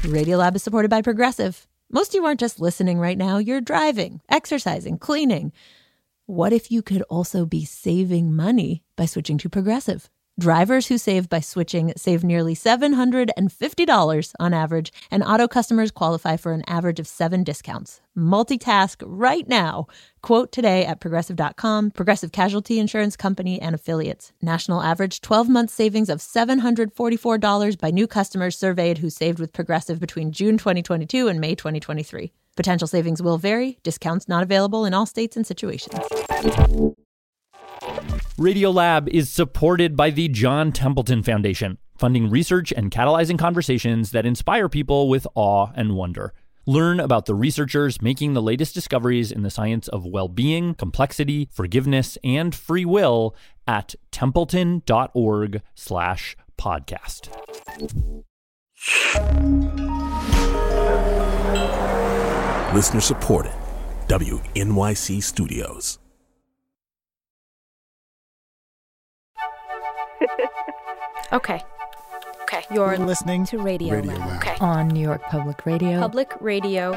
Radiolab is supported by Progressive. Most of you aren't just listening right now. You're driving, exercising, cleaning. What if you could also be saving money by switching to Progressive? Drivers who save by switching save nearly $750 on average, and auto customers qualify for an average of 7 discounts. Multitask right now. Quote today at Progressive.com. Progressive Casualty Insurance Company and Affiliates. National average 12-month savings of $744 by new customers surveyed who saved with Progressive between June 2022 and May 2023. Potential savings will vary. Discounts not available in all states and situations. Radiolab is supported by the John Templeton Foundation, funding research and catalyzing conversations that inspire people with awe and wonder. Learn about the researchers making the latest discoveries in the science of well-being, complexity, forgiveness, and free will at templeton.org/podcast. Listener supported. WNYC Studios. Okay. You're listening to Radio Lab. Okay. On New York Public Radio. Public Radio,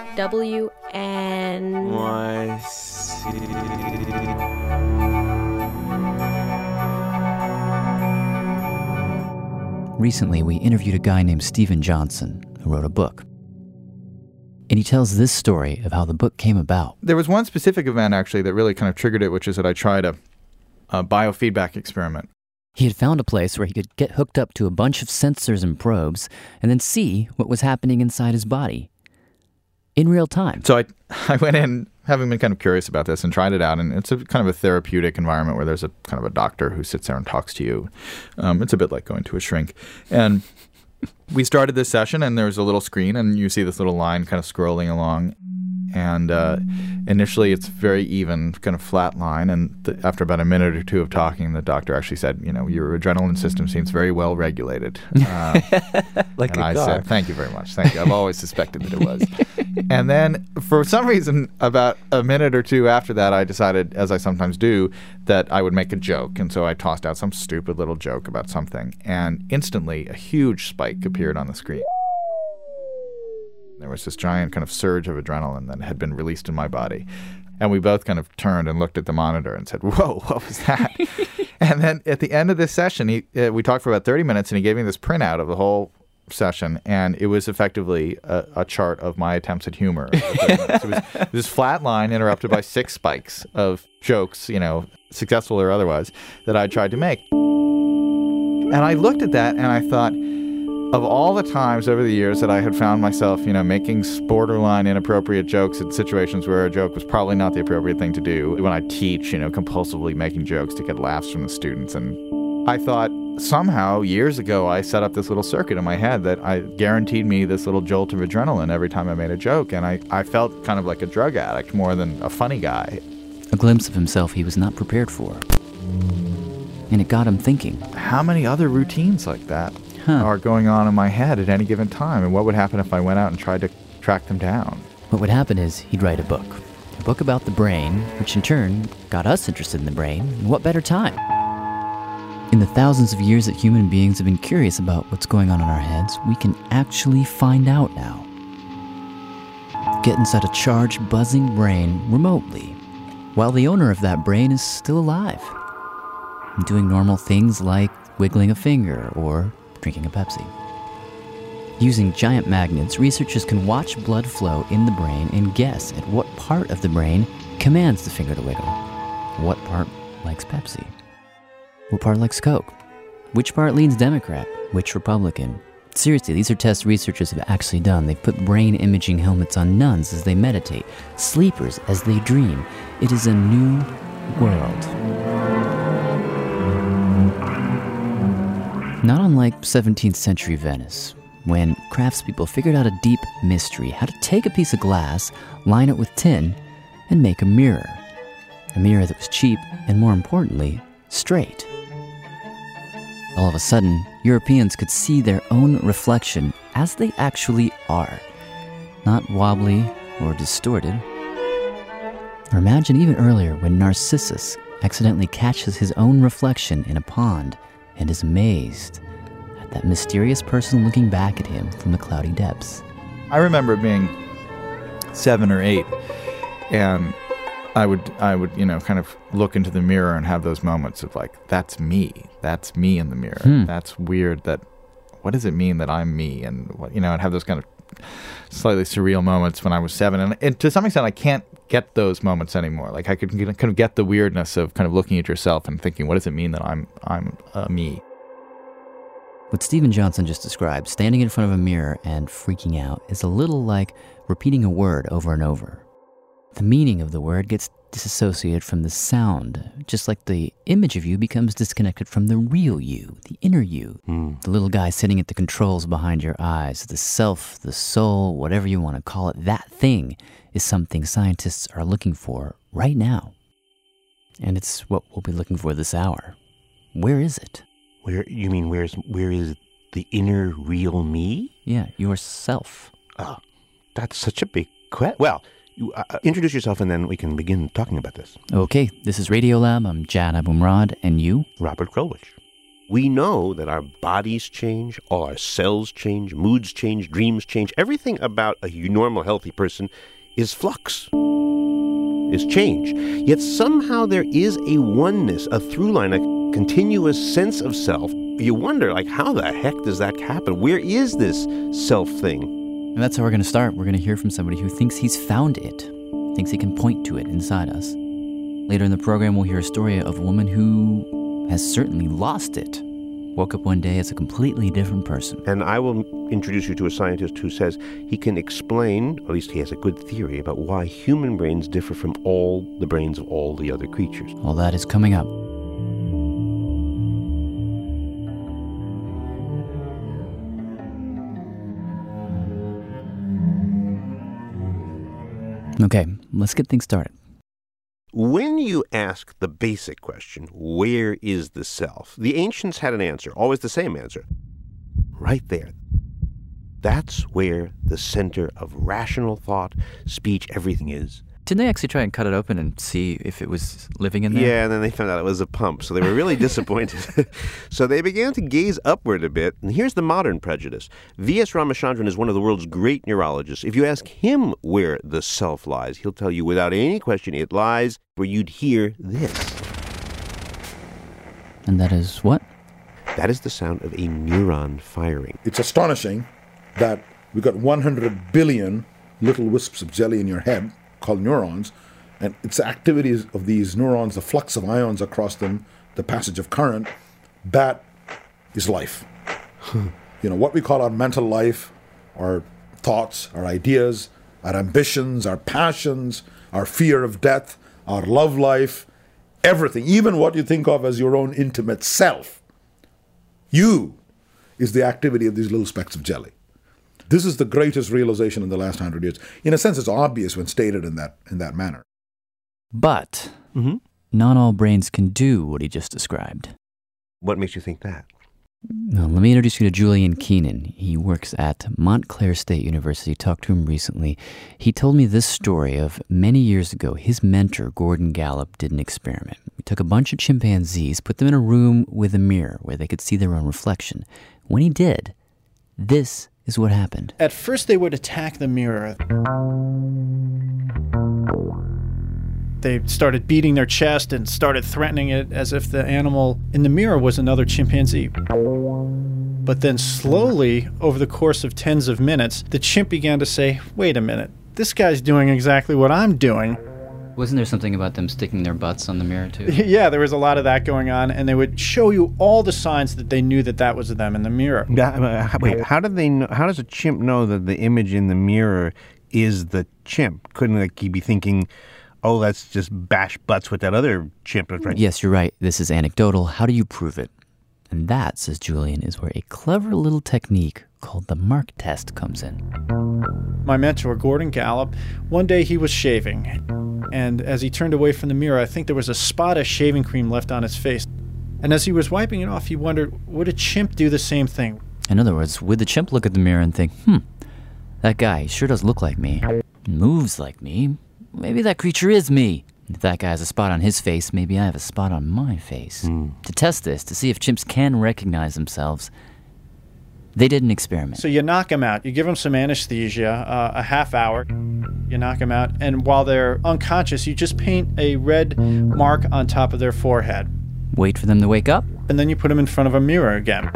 Recently, we interviewed a guy named Steven Johnson who wrote a book. And he tells this story of how the book came about. There was one specific event, actually, that really kind of triggered it, which is that I tried a biofeedback experiment. He had found a place where he could get hooked up to a bunch of sensors and probes and then see what was happening inside his body in real time. So I went in, having been kind of curious about this, and tried it out. And it's a kind of a therapeutic environment where there's a kind of a doctor who sits there and talks to you. It's a bit like going to a shrink. And we started this session, and there's a little screen, and you see this little line kind of scrolling along. And initially, it's very even, kind of flat line. And after about a minute or two of talking, the doctor actually said, your adrenaline system seems very well regulated. Like and I said, thank you very much. Thank you. I've always suspected that it was. And then, for some reason, about a minute or two after that, I decided, as I sometimes do, that I would make a joke. And so I tossed out some stupid little joke about something. And instantly, a huge spike appeared on the screen. There was this giant kind of surge of adrenaline that had been released in my body. And we both kind of turned and looked at the monitor and said, whoa, what was that? And then at the end of this session, we talked for about 30 minutes, and he gave me this printout of the whole session. And it was effectively a chart of my attempts at humor. It was this flat line interrupted by 6 spikes of jokes, successful or otherwise, that I tried to make. And I looked at that and I thought, of all the times over the years that I had found myself, making borderline inappropriate jokes in situations where a joke was probably not the appropriate thing to do, when I teach, compulsively making jokes to get laughs from the students. And I thought somehow years ago I set up this little circuit in my head that I guaranteed me this little jolt of adrenaline every time I made a joke. And I felt kind of like a drug addict more than a funny guy. A glimpse of himself he was not prepared for. And it got him thinking. How many other routines like that are going on in my head at any given time? And what would happen if I went out and tried to track them down? What would happen is he'd write a book about the brain, which in turn got us interested in the brain. And what better time? In the thousands of years that human beings have been curious about what's going on in our heads, we can actually find out now. Get inside a charged, buzzing brain remotely, while the owner of that brain is still alive, doing normal things like wiggling a finger or drinking a Pepsi. Using giant magnets, researchers can watch blood flow in the brain and guess at what part of the brain commands the finger to wiggle. What part likes Pepsi? What part likes Coke? Which part leans Democrat? Which Republican? Seriously, these are tests researchers have actually done. They've put brain imaging helmets on nuns as they meditate, sleepers as they dream. It is a new world. Not unlike 17th century Venice, when craftspeople figured out a deep mystery, how to take a piece of glass, line it with tin, and make a mirror. A mirror that was cheap and, more importantly, straight. All of a sudden, Europeans could see their own reflection as they actually are, not wobbly or distorted. Or imagine even earlier when Narcissus accidentally catches his own reflection in a pond and is amazed at that mysterious person looking back at him from the cloudy depths. I remember being 7 or 8, and I would, kind of look into the mirror and have those moments of like, that's me in the mirror. That's weird. What does it mean that I'm me? And I'd have those kind of slightly surreal moments when I was 7, and to some extent, I can't get those moments anymore. Like I could kind of get the weirdness of kind of looking at yourself and thinking, what does it mean that I'm me? What Steven Johnson just described, standing in front of a mirror and freaking out, is a little like repeating a word over and over. The meaning of the word gets disassociated from the sound, just like the image of you becomes disconnected from the real you, the inner you, the little guy sitting at the controls behind your eyes, the self, the soul, whatever you want to call it. That thing is something scientists are looking for right now. And it's what we'll be looking for this hour. Where is it? Where is the inner real me? Yeah, yourself. Oh, that's such a big question. Well, introduce yourself and then we can begin talking about this. Okay, this is Radiolab. I'm Jad Abumrad, and you? Robert Krulwich. We know that our bodies change, all our cells change, moods change, dreams change. Everything about a normal, healthy person is flux, is change. Yet somehow there is a oneness, a through line, a continuous sense of self. You wonder, like, how the heck does that happen? Where is this self thing? And that's how we're going to start. We're going to hear from somebody who thinks he's found it, thinks he can point to it inside us. Later in the program, we'll hear a story of a woman who has certainly lost it. Woke up one day as a completely different person. And I will introduce you to a scientist who says he can explain, or at least he has a good theory, about why human brains differ from all the brains of all the other creatures. All that is coming up. Okay, let's get things started. When you ask the basic question, where is the self? The ancients had an answer, always the same answer. Right there. That's where the center of rational thought, speech, everything is. Didn't they actually try and cut it open and see if it was living in there? Yeah, and then they found out it was a pump, so they were really disappointed. So they began to gaze upward a bit, and here's the modern prejudice. V.S. Ramachandran is one of the world's great neurologists. If you ask him where the self lies, he'll tell you without any question it lies where you'd hear this. And that is what? That is the sound of a neuron firing. It's astonishing that we've got 100 billion little wisps of jelly in your head, called neurons, and it's the activities of these neurons, the flux of ions across them, the passage of current, that is life. What we call our mental life, our thoughts, our ideas, our ambitions, our passions, our fear of death, our love life, everything, even what you think of as your own intimate self, you is the activity of these little specks of jelly. This is the greatest realization in the last 100 years. In a sense, it's obvious when stated in that manner. But not all brains can do what he just described. What makes you think that? Well, let me introduce you to Julian Keenan. He works at Montclair State University. Talked to him recently. He told me this story of many years ago. His mentor, Gordon Gallup, did an experiment. He took a bunch of chimpanzees, put them in a room with a mirror where they could see their own reflection. When he did, this is what happened. At first, they would attack the mirror. They started beating their chest and started threatening it as if the animal in the mirror was another chimpanzee. But then slowly, over the course of tens of minutes, the chimp began to say, wait a minute, this guy's doing exactly what I'm doing. Wasn't there something about them sticking their butts on the mirror, too? Yeah, there was a lot of that going on, and they would show you all the signs that they knew that was them in the mirror. Wait, how does a chimp know that the image in the mirror is the chimp? Couldn't he be thinking, oh, let's just bash butts with that other chimp? Right? Yes, you're right. This is anecdotal. How do you prove it? And that, says Julian, is where a clever little technique called the Mark test comes in. My mentor, Gordon Gallup, one day he was shaving. And as he turned away from the mirror, I think there was a spot of shaving cream left on his face. And as he was wiping it off, he wondered, would a chimp do the same thing? In other words, would the chimp look at the mirror and think, that guy sure does look like me, moves like me, maybe that creature is me. If that guy has a spot on his face, maybe I have a spot on my face. To test this, to see if chimps can recognize themselves, They did an experiment. So you knock them out. You give them some anesthesia, a half hour. You knock them out. And while they're unconscious, you just paint a red mark on top of their forehead. Wait for them to wake up. And then you put them in front of a mirror again.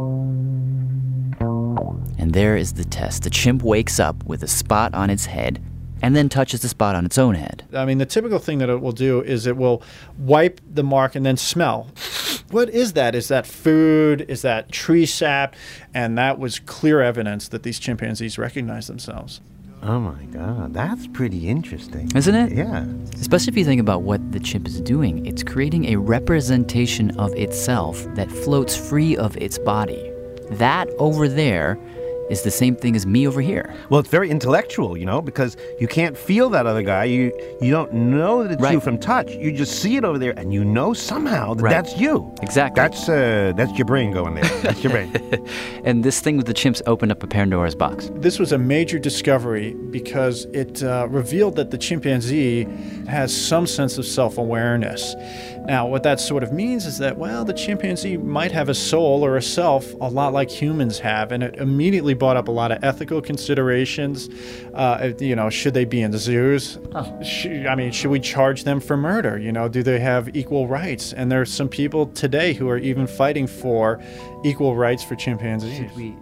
And there is the test. The chimp wakes up with a spot on its head and then touches the spot on its own head. I mean, the typical thing that it will do is it will wipe the mark and then smell. What is that? Is that food? Is that tree sap? And that was clear evidence that these chimpanzees recognize themselves. Oh my God, that's pretty interesting. Isn't it? Yeah. Especially if you think about what the chimp is doing. It's creating a representation of itself that floats free of its body. That over there is the same thing as me over here. Well, it's very intellectual, because you can't feel that other guy. You don't know that it's you from touch. You just see it over there, and you know somehow that that's you. Exactly. That's your brain going there. That's your brain. And this thing with the chimps opened up a Pandora's box. This was a major discovery because it revealed that the chimpanzee has some sense of self-awareness. Now, what that sort of means is that, the chimpanzee might have a soul or a self a lot like humans have, and it immediately brought up a lot of ethical considerations. Should they be in the zoos? Should we charge them for murder? Do they have equal rights? And there's some people today who are even fighting for equal rights for chimpanzees.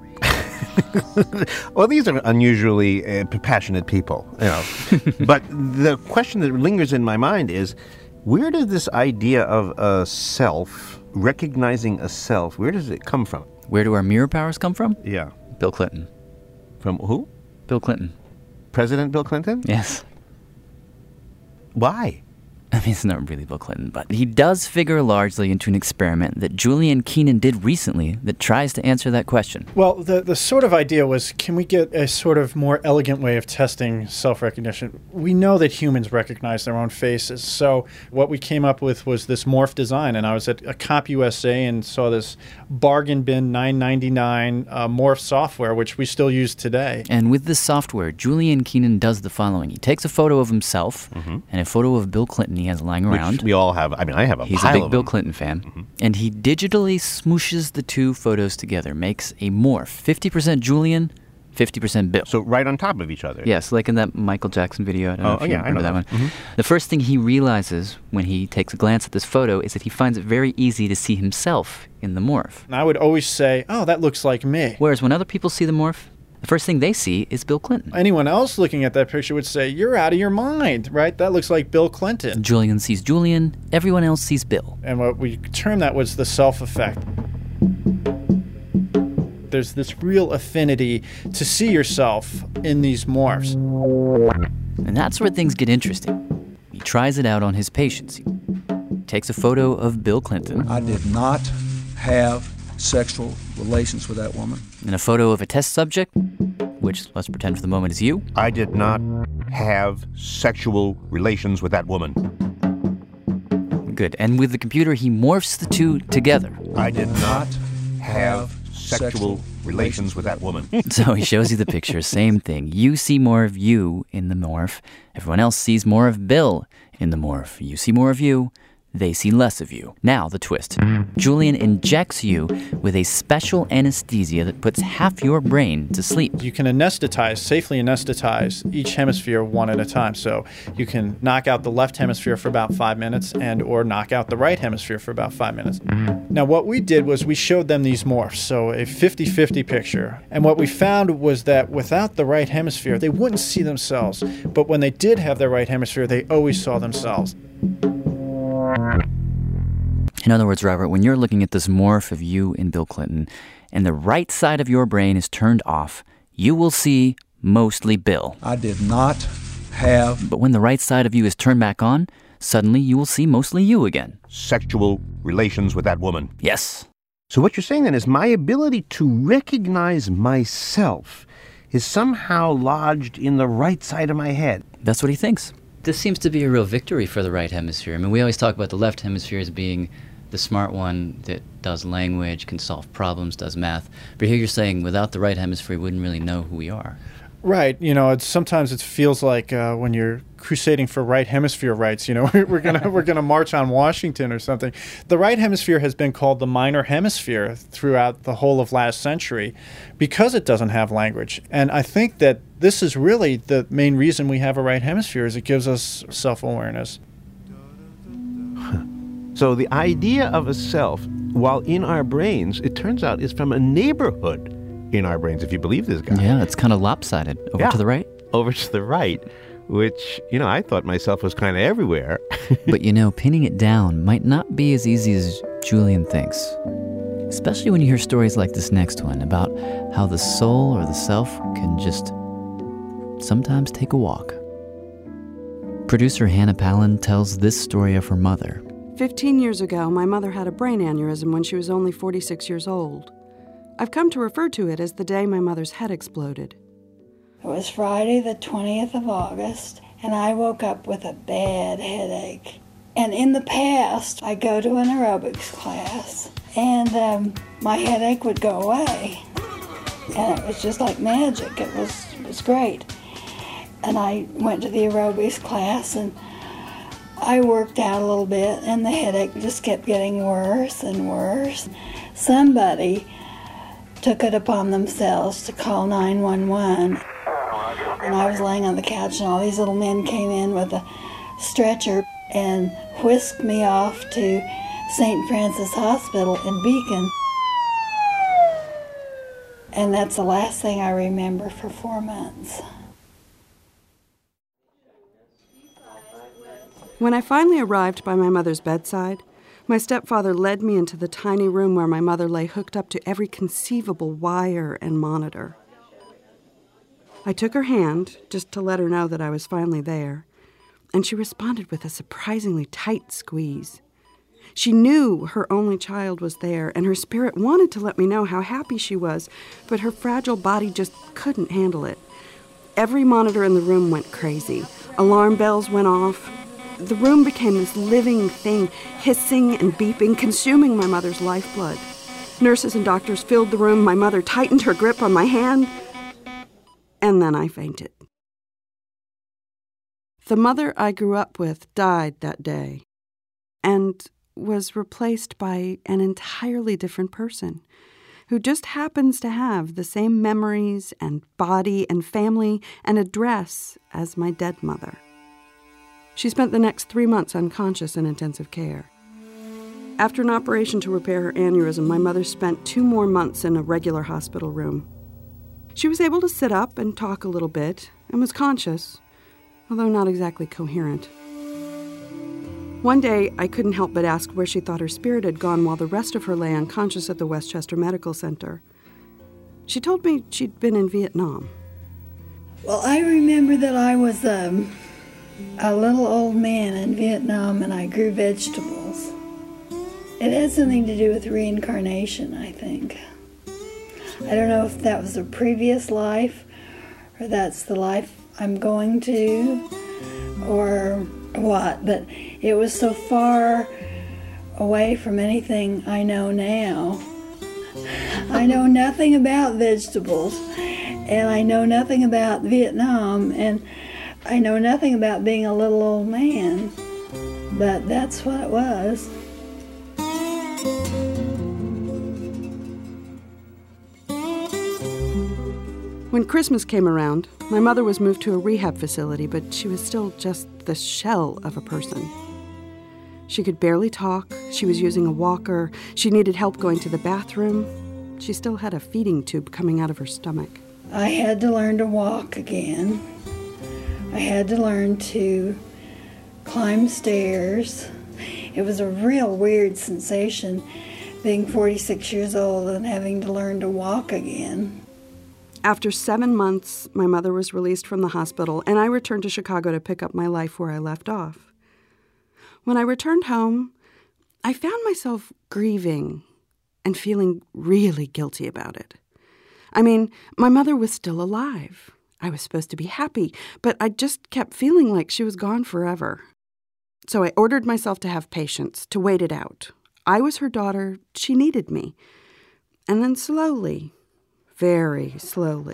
Well, these are unusually passionate people, But the question that lingers in my mind is, where does this idea of a self, recognizing a self, where does it come from? Where do our mirror powers come from? Yeah. Bill Clinton. From who? Bill Clinton. President Bill Clinton? Yes. Why? I mean, it's not really Bill Clinton, but he does figure largely into an experiment that Julian Keenan did recently that tries to answer that question. Well, the sort of idea was, can we get a sort of more elegant way of testing self-recognition? We know that humans recognize their own faces, so what we came up with was this morph design, and I was at a CompUSA and saw this bargain bin $9.99 morph software, which we still use today. And with this software, Julian Keenan does the following. He takes a photo of himself and a photo of Bill Clinton he has lying around. Which we all have. I mean, I have a He's pile a big of Bill them. Clinton fan. And he digitally smooshes the two photos together, makes a morph. 50% Julian, 50% Bill. So right on top of each other. Yes, like in that Michael Jackson video. I don't know if you I remember know that one. Mm-hmm. The first thing he realizes when he takes a glance at this photo is that he finds it very easy to see himself in the morph. And I would always say, that looks like me. Whereas when other people see the morph, the first thing they see is Bill Clinton. Anyone else looking at that picture would say, you're out of your mind, right? That looks like Bill Clinton. Julian sees Julian, everyone else sees Bill. And what we termed that was the self-effect. There's this real affinity to see yourself in these morphs. And that's where things get interesting. He tries it out on his patients. He takes a photo of Bill Clinton. I did not have sexual relations with that woman. And a photo of a test subject, which, let's pretend for the moment, is you. I did not have sexual relations with that woman. Good. And with the computer, he morphs the two together. I did not have sexual relations with that woman. So he shows you the picture, same thing. You see more of you in the morph. Everyone else sees more of Bill in the morph. You see more of you. They see less of you. Now, the twist. Julian injects you with a special anesthesia that puts half your brain to sleep. You can safely anesthetize each hemisphere one at a time. So you can knock out the left hemisphere for about 5 minutes or knock out the right hemisphere for about 5 minutes. Now, what we did was we showed them these morphs, so a 50-50 picture. And what we found was that without the right hemisphere, they wouldn't see themselves. But when they did have their right hemisphere, they always saw themselves. In other words, Robert, when you're looking at this morph of you and Bill Clinton, and the right side of your brain is turned off, you will see mostly Bill. I did not have... But when the right side of you is turned back on, suddenly you will see mostly you again. Sexual relations with that woman. Yes. So what you're saying then is my ability to recognize myself is somehow lodged in the right side of my head. That's what he thinks. This seems to be a real victory for the right hemisphere. I mean, we always talk about the left hemisphere as being the smart one that does language, can solve problems, does math. But here you're saying without the right hemisphere, we wouldn't really know who we are. Right. Sometimes it feels like when you're crusading for right hemisphere rights, we're gonna march on Washington or something. The right hemisphere has been called the minor hemisphere throughout the whole of last century because it doesn't have language. And I think that this is really the main reason we have a right hemisphere, is it gives us self-awareness. So the idea of a self, while in our brains, it turns out is from a neighborhood in our brains, if you believe this guy. Yeah, it's kind of lopsided. Over to the right? Over to the right, which, I thought myself was kind of everywhere. But pinning it down might not be as easy as Julian thinks. Especially when you hear stories like this next one about how the soul or the self can just sometimes take a walk. Producer Hannah Palin tells this story of her mother. 15 years ago, my mother had a brain aneurysm when she was only 46 years old. I've come to refer to it as the day my mother's head exploded. It was Friday the 20th of August, and I woke up with a bad headache. And in the past, I go to an aerobics class, and my headache would go away. And it was just like magic. It was great. And I went to the aerobics class, and I worked out a little bit, and the headache just kept getting worse and worse. Somebody took it upon themselves to call 911. And I was laying on the couch, and all these little men came in with a stretcher and whisked me off to St. Francis Hospital in Beacon. And that's the last thing I remember for 4 months. When I finally arrived by my mother's bedside, my stepfather led me into the tiny room where my mother lay hooked up to every conceivable wire and monitor. I took her hand, just to let her know that I was finally there, and she responded with a surprisingly tight squeeze. She knew her only child was there, and her spirit wanted to let me know how happy she was, but her fragile body just couldn't handle it. Every monitor in the room went crazy. Alarm bells went off. The room became this living thing, hissing and beeping, consuming my mother's lifeblood. Nurses and doctors filled the room. My mother tightened her grip on my hand, and then I fainted. The mother I grew up with died that day and was replaced by an entirely different person who just happens to have the same memories and body and family and address as my dead mother. She spent the next 3 months unconscious in intensive care. After an operation to repair her aneurysm, my mother spent 2 more months in a regular hospital room. She was able to sit up and talk a little bit and was conscious, although not exactly coherent. One day, I couldn't help but ask where she thought her spirit had gone while the rest of her lay unconscious at the Westchester Medical Center. She told me she'd been in Vietnam. Well, I remember that I was a little old man in Vietnam, and I grew vegetables. It had something to do with reincarnation, I think. I don't know if that was a previous life, or that's the life I'm going to, or what, but it was so far away from anything I know now. I know nothing about vegetables, and I know nothing about Vietnam, and I know nothing about being a little old man, but that's what it was. When Christmas came around, my mother was moved to a rehab facility, but she was still just the shell of a person. She could barely talk, she was using a walker, she needed help going to the bathroom. She still had a feeding tube coming out of her stomach. I had to learn to walk again. I had to learn to climb stairs. It was a real weird sensation being 46 years old and having to learn to walk again. After 7 months, my mother was released from the hospital, and I returned to Chicago to pick up my life where I left off. When I returned home, I found myself grieving and feeling really guilty about it. I mean, my mother was still alive. I was supposed to be happy, but I just kept feeling like she was gone forever. So I ordered myself to have patience, to wait it out. I was her daughter. She needed me. And then slowly, very slowly,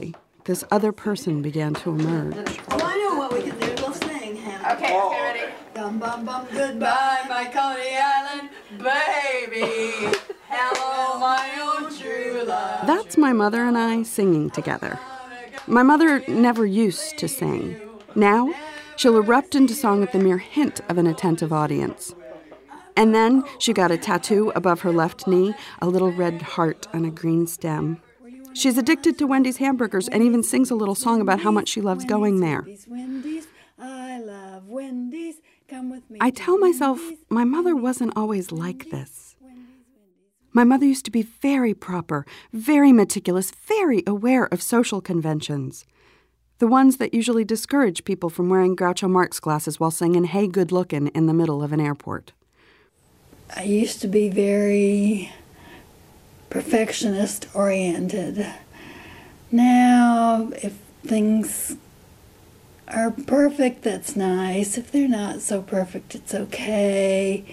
this other person began to emerge. Oh, I know what we can do. We'll sing, Hannah. Okay, ready? Bum, bum, bum, goodbye, my Coney Island baby. Hello, my own true love. That's my mother and I singing together. My mother never used to sing. Now, she'll erupt into song at the mere hint of an attentive audience. And then she got a tattoo above her left knee, a little red heart on a green stem. She's addicted to Wendy's hamburgers and even sings a little song about how much she loves going there. Wendy's, I love Wendy's. Come with me. I tell myself my mother wasn't always like this. My mother used to be very proper, very meticulous, very aware of social conventions. The ones that usually discourage people from wearing Groucho Marx glasses while singing Hey Good Lookin' in the middle of an airport. I used to be very perfectionist-oriented. Now, if things are perfect, that's nice. If they're not so perfect, it's okay.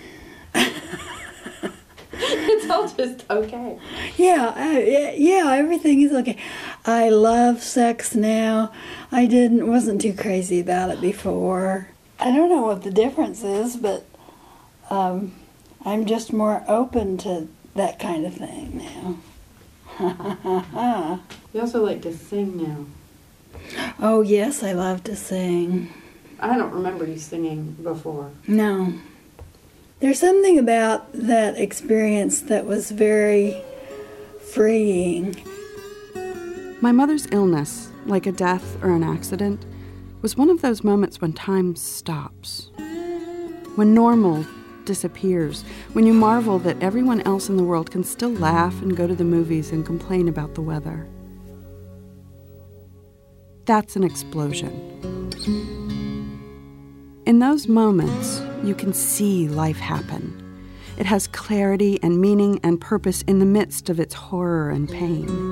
It's all just okay. Yeah, everything is okay. I love sex now. I wasn't too crazy about it before. I don't know what the difference is, but I'm just more open to that kind of thing now. You also like to sing now. Oh, yes, I love to sing. I don't remember you singing before. No. There's something about that experience that was very freeing. My mother's illness, like a death or an accident, was one of those moments when time stops. When normal disappears, when you marvel that everyone else in the world can still laugh and go to the movies and complain about the weather. That's an explosion. In those moments, you can see life happen. It has clarity and meaning and purpose in the midst of its horror and pain.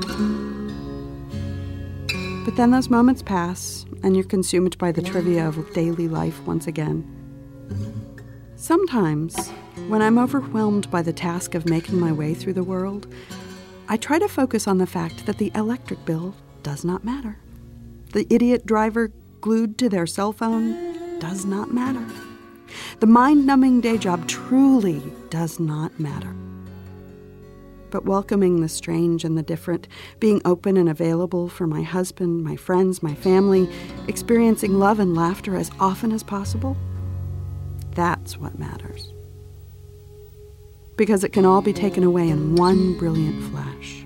But then those moments pass, and you're consumed by the trivia of daily life once again. Sometimes, when I'm overwhelmed by the task of making my way through the world, I try to focus on the fact that the electric bill does not matter. The idiot driver glued to their cell phone does not matter. The mind-numbing day job truly does not matter. But welcoming the strange and the different, being open and available for my husband, my friends, my family, experiencing love and laughter as often as possible, that's what matters. Because it can all be taken away in one brilliant flash.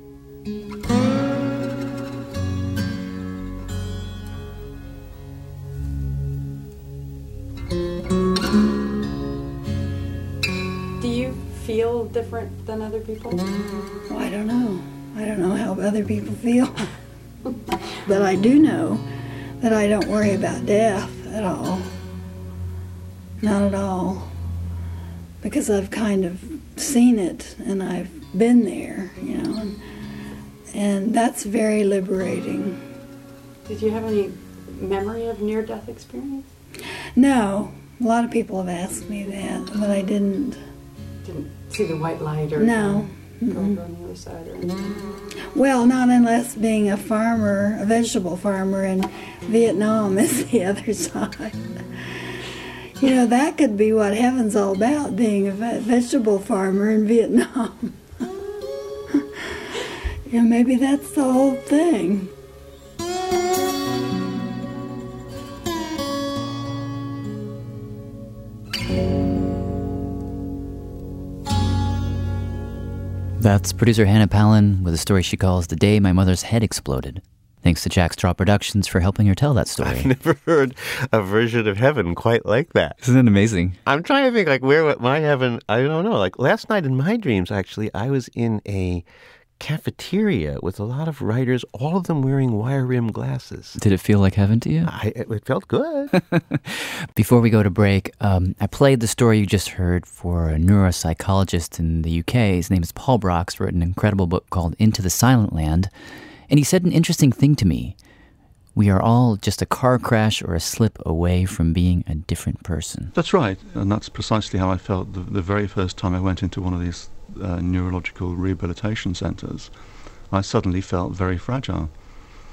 Do you feel different than other people? Well, I don't know. I don't know how other people feel. But I do know that I don't worry about death at all. Not at all. Because I've kind of seen it and I've been there, you know. And that's very liberating. Did you have any memory of near-death experience? No. A lot of people have asked me that, but I didn't. Didn't see the white light or no. Go on the other side or anything? Well, not unless being a farmer, a vegetable farmer in Vietnam is the other side. You know, that could be what heaven's all about, being a vegetable farmer in Vietnam. You know, maybe that's the whole thing. That's producer Hannah Palin with a story she calls The Day My Mother's Head Exploded. Thanks to Jack Straw Productions for helping her tell that story. I've never heard a version of heaven quite like that. Isn't it amazing? I'm trying to think, like, where my heaven, I don't know. Like, last night in my dreams, actually, I was in a cafeteria with a lot of writers, all of them wearing wire-rimmed glasses. Did it feel like heaven to you? It felt good. Before we go to break, I played the story you just heard for a neuropsychologist in the UK. His name is Paul Brox, wrote an incredible book called Into the Silent Land. And he said an interesting thing to me. We are all just a car crash or a slip away from being a different person. That's right. And that's precisely how I felt the very first time I went into one of these neurological rehabilitation centres. I suddenly felt very fragile.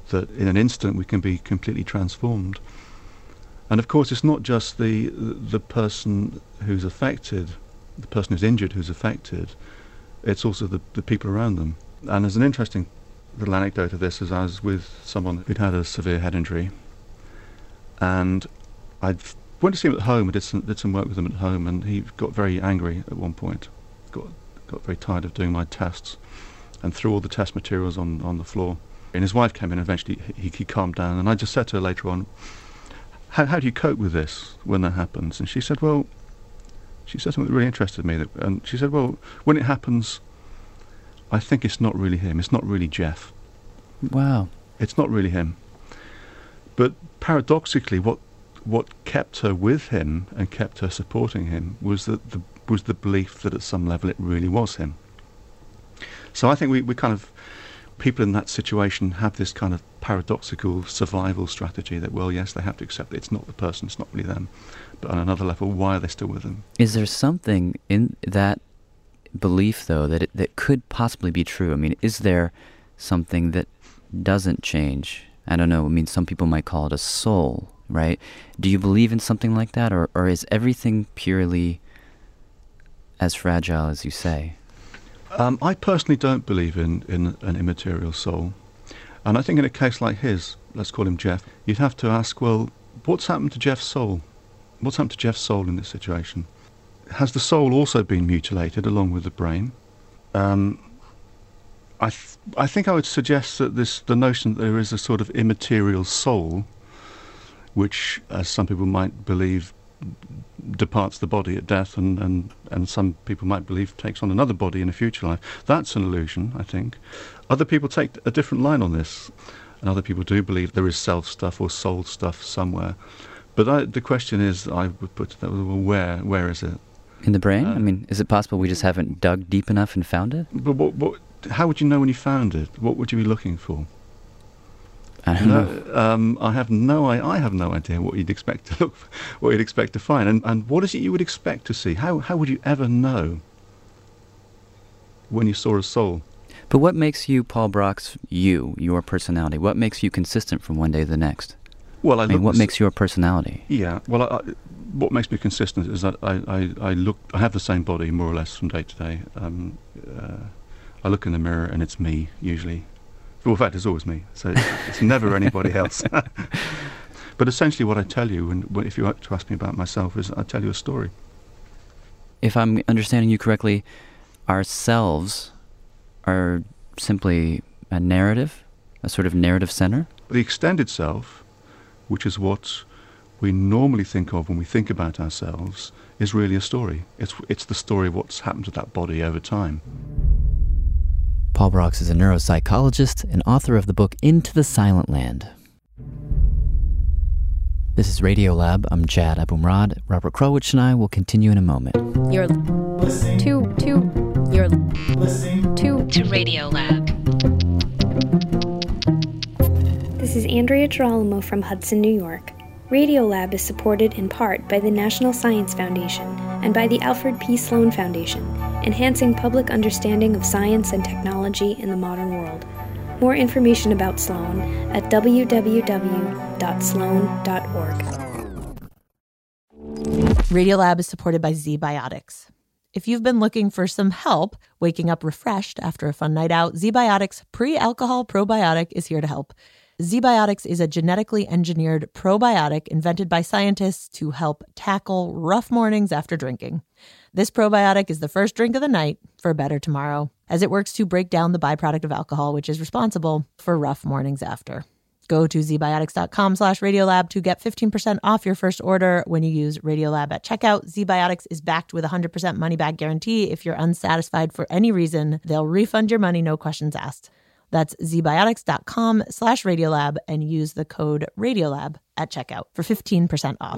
that in an instant we can be completely transformed. And of course, it's not just the person who's affected, the person who's injured who's affected, it's also the people around them. And there's an interesting little anecdote of this, as I was with someone who'd had a severe head injury, and I went to see him at home, I did some work with him at home, and he got very angry at one point, got very tired of doing my tests, and threw all the test materials on the floor. And his wife came in, and eventually he calmed down, and I just said to her later on, how do you cope with this when that happens? And she said something that really interested me, and she said, well, when it happens, I think it's not really him, it's not really Jeff. Wow. It's not really him. But paradoxically, what kept her with him and kept her supporting him was the belief that at some level it really was him. So I think we kind of, people in that situation have this kind of paradoxical survival strategy that, well, yes, they have to accept that it's not the person, it's not really them. But on another level, why are they still with them? Is there something in that belief, though, that could possibly be true? I mean, is there something that doesn't change? I don't know. I mean, some people might call it a soul, right? Do you believe in something like that, or is everything purely as fragile as you say? I personally don't believe in an immaterial soul. And I think in a case like his, let's call him Jeff, you'd have to ask, well, what's happened to Jeff's soul? What's happened to Jeff's soul in this situation? Has the soul also been mutilated along with the brain? I think I would suggest that the notion that there is a sort of immaterial soul, which, as some people might believe, departs the body at death, and some people might believe takes on another body in a future life. That's an illusion, I think. Other people take a different line on this, and other people do believe there is self stuff or soul stuff somewhere. But the question is, I would put that, well, where is it? In the brain? I mean, is it possible we just haven't dug deep enough and found it? But how would you know when you found it? What would you be looking for? I don't know. I have no idea what you'd expect to look for, what you'd expect to find, and what is it you would expect to see? How would you ever know when you saw a soul? But what makes you, Paul Broks, your personality? What makes you consistent from one day to the next? Well, I mean, what makes your personality? Yeah, well, what makes me consistent is that I have the same body more or less from day to day. I look in the mirror and it's me usually. Well, in fact, it's always me, so it's never anybody else. But essentially what I tell you, if you were to ask me about myself, is I tell you a story. If I'm understanding you correctly, ourselves are simply a narrative, a sort of narrative center? The extended self, which is what we normally think of when we think about ourselves, is really a story. It's the story of what's happened to that body over time. Paul Broks is a neuropsychologist and author of the book Into the Silent Land. This is Radiolab. I'm Jad Abumrad. Robert Krulwich and I will continue in a moment. You're listening to Radiolab. This is Andrea Girolamo from Hudson, New York. Radiolab is supported in part by the National Science Foundation and by the Alfred P. Sloan Foundation, enhancing public understanding of science and technology in the modern world. More information about Sloan at www.sloan.org. Radiolab is supported by ZBiotics. If you've been looking for some help waking up refreshed after a fun night out, ZBiotics Pre-Alcohol Probiotic is here to help. ZBiotics is a genetically engineered probiotic invented by scientists to help tackle rough mornings after drinking. This probiotic is the first drink of the night for a better tomorrow, as it works to break down the byproduct of alcohol, which is responsible for rough mornings after. Go to zbiotics.com/Radiolab to get 15% off your first order when you use Radiolab at checkout. ZBiotics is backed with a 100% money-back guarantee. If you're unsatisfied for any reason, they'll refund your money, no questions asked. That's zbiotics.com/Radiolab and use the code Radiolab at checkout for 15% off.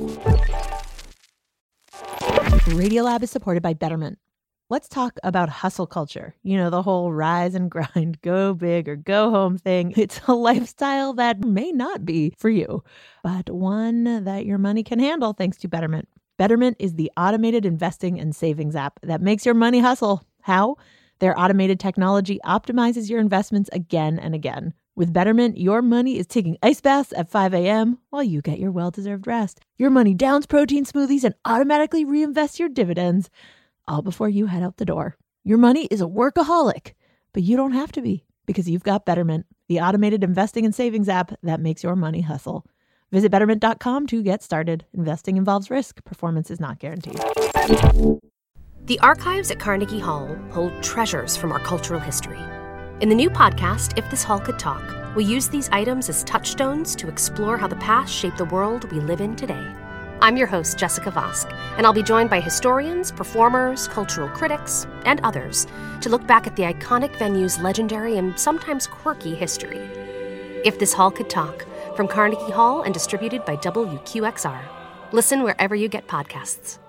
Radiolab is supported by Betterment. Let's talk about hustle culture. You know, the whole rise and grind, go big or go home thing. It's a lifestyle that may not be for you, but one that your money can handle thanks to Betterment. Betterment is the automated investing and savings app that makes your money hustle. How? Their automated technology optimizes your investments again and again, With Betterment, your money is taking ice baths at 5 a.m. while you get your well-deserved rest. Your money downs protein smoothies and automatically reinvests your dividends, all before you head out the door. Your money is a workaholic, but you don't have to be, because you've got Betterment, the automated investing and savings app that makes your money hustle. Visit Betterment.com to get started. Investing involves risk. Performance is not guaranteed. The archives at Carnegie Hall hold treasures from our cultural history. In the new podcast, If This Hall Could Talk, we use these items as touchstones to explore how the past shaped the world we live in today. I'm your host, Jessica Vosk, and I'll be joined by historians, performers, cultural critics, and others to look back at the iconic venue's legendary and sometimes quirky history. If This Hall Could Talk, from Carnegie Hall and distributed by WQXR. Listen wherever you get podcasts.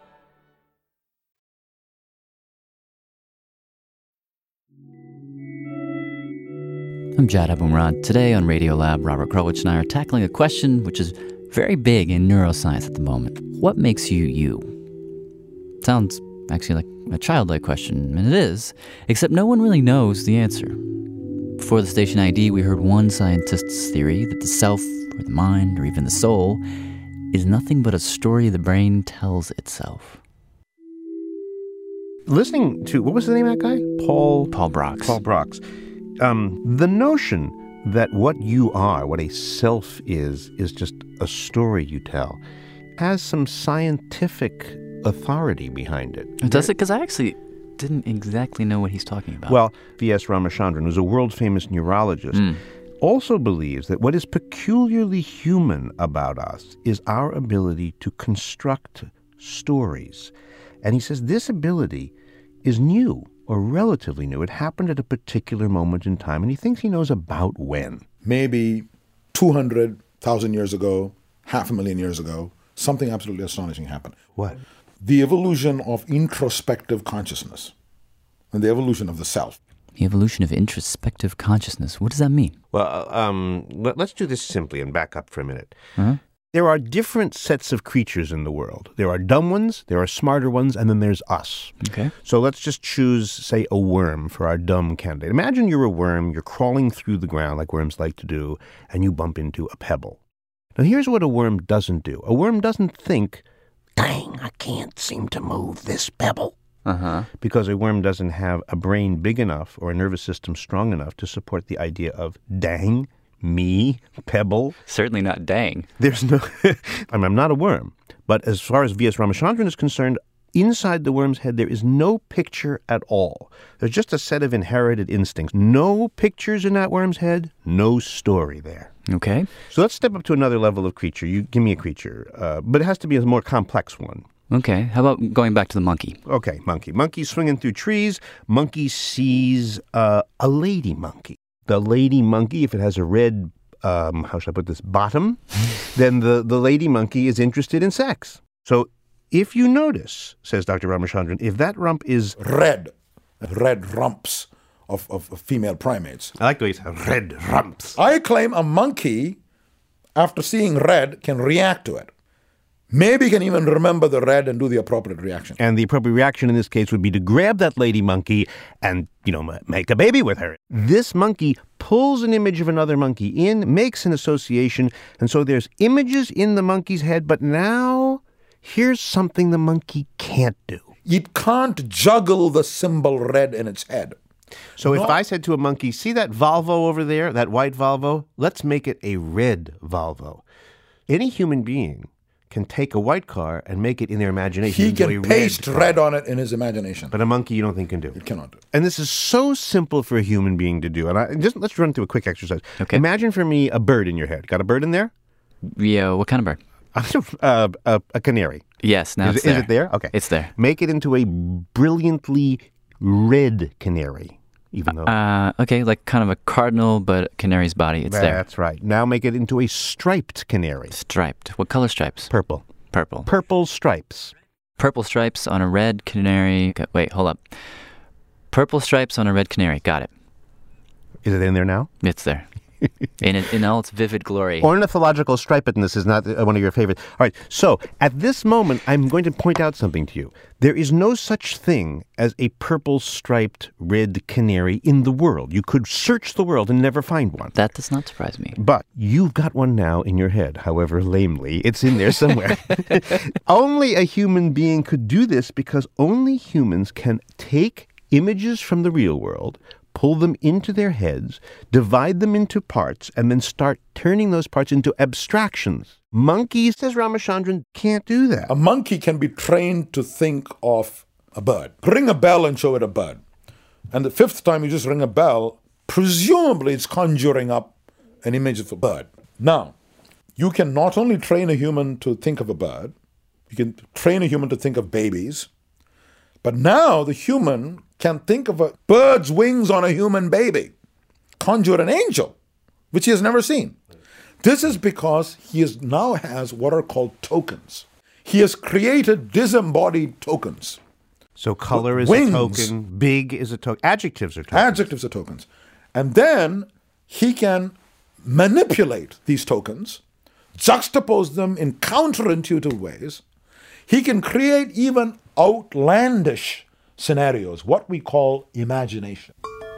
I'm Jad Abumrad. Today on Radiolab, Robert Krulwich and I are tackling a question which is very big in neuroscience at the moment. What makes you you? Sounds actually like a childlike question, and it is, except no one really knows the answer. Before the station ID, we heard one scientist's theory that the self, or the mind, or even the soul, is nothing but a story the brain tells itself. Listening to, what was the name of that guy? Paul Brox. Paul Brox. The notion that what you are, what a self is just a story you tell, has some scientific authority behind it. Does it? Because I actually didn't exactly know what he's talking about. Well, V.S. Ramachandran, who's a world-famous neurologist, also believes that what is peculiarly human about us is our ability to construct stories. And he says this ability is new, or relatively new. It happened at a particular moment in time, and he thinks he knows about when. Maybe 200,000 years ago, 500,000 years ago, something absolutely astonishing happened. What? The evolution of introspective consciousness and the evolution of the self. The evolution of introspective consciousness. What does that mean? Well, let's do this simply and back up for a minute. Uh-huh. There are different sets of creatures in the world. There are dumb ones, there are smarter ones, and then there's us. Okay. So let's just choose, say, a worm for our dumb candidate. Imagine you're a worm, you're crawling through the ground like worms like to do, and you bump into a pebble. Now here's what a worm doesn't do. A worm doesn't think, dang, I can't seem to move this pebble. Uh-huh. Because a worm doesn't have a brain big enough or a nervous system strong enough to support the idea of, dang, me, pebble. Certainly not dang. There's no, I'm not a worm. But as far as V.S. Ramachandran is concerned, inside the worm's head, there is no picture at all. There's just a set of inherited instincts. No pictures in that worm's head, no story there. Okay. So let's step up to another level of creature. You give me a creature, but it has to be a more complex one. Okay. How about going back to the monkey? Okay, monkey. Monkey swinging through trees. Monkey sees a lady monkey. The lady monkey, if it has a red, how should I put this, bottom, then the lady monkey is interested in sex. So if you notice, says Dr. Ramachandran, if that rump is red rumps of female primates. I like the way you say red rumps. I claim a monkey, after seeing red, can react to it. Maybe can even remember the red and do the appropriate reaction. And the appropriate reaction in this case would be to grab that lady monkey and, make a baby with her. This monkey pulls an image of another monkey in, makes an association, and so there's images in the monkey's head, but now here's something the monkey can't do. It can't juggle the symbol red in its head. So if I said to a monkey, see that Volvo over there, that white Volvo? Let's make it a red Volvo. Any human being can take a white car and make it in their imagination. He can paste red on it in his imagination. But a monkey you don't think can do. It cannot do. And this is so simple for a human being to do. And let's run through a quick exercise. Okay. Imagine for me a bird in your head. Got a bird in there? Yeah, what kind of bird? A canary. Yes, now Is it's there. Is it there? Okay. It's there. Make it into a brilliantly red canary. Even though okay, like kind of a cardinal, but canary's body. It's there. That's right. Now make it into a striped canary. Striped. What color stripes? Purple. Purple. Purple stripes. Purple stripes on a red canary. Okay, wait, hold up. Purple stripes on a red canary. Got it. Is it in there now? It's there. In all its vivid glory. Ornithological stripedness is not one of your favorites. All right, so at this moment, I'm going to point out something to you. There is no such thing as a purple-striped red canary in the world. You could search the world and never find one. That does not surprise me. But you've got one now in your head, however lamely. It's in there somewhere. Only a human being could do this because only humans can take images from the real world, pull them into their heads, divide them into parts, and then start turning those parts into abstractions. Monkeys, says Ramachandran, can't do that. A monkey can be trained to think of a bird. Ring a bell and show it a bird. And the fifth time you just ring a bell, presumably it's conjuring up an image of a bird. Now, you can not only train a human to think of a bird, you can train a human to think of babies, but now the human can think of a bird's wings on a human baby, conjure an angel, which he has never seen. This is because he now has what are called tokens. He has created disembodied tokens. So color is wings. a token, big is a token, adjectives are tokens. Adjectives are tokens. And then he can manipulate these tokens, juxtapose them in counterintuitive ways. He can create even outlandish scenarios, what we call imagination.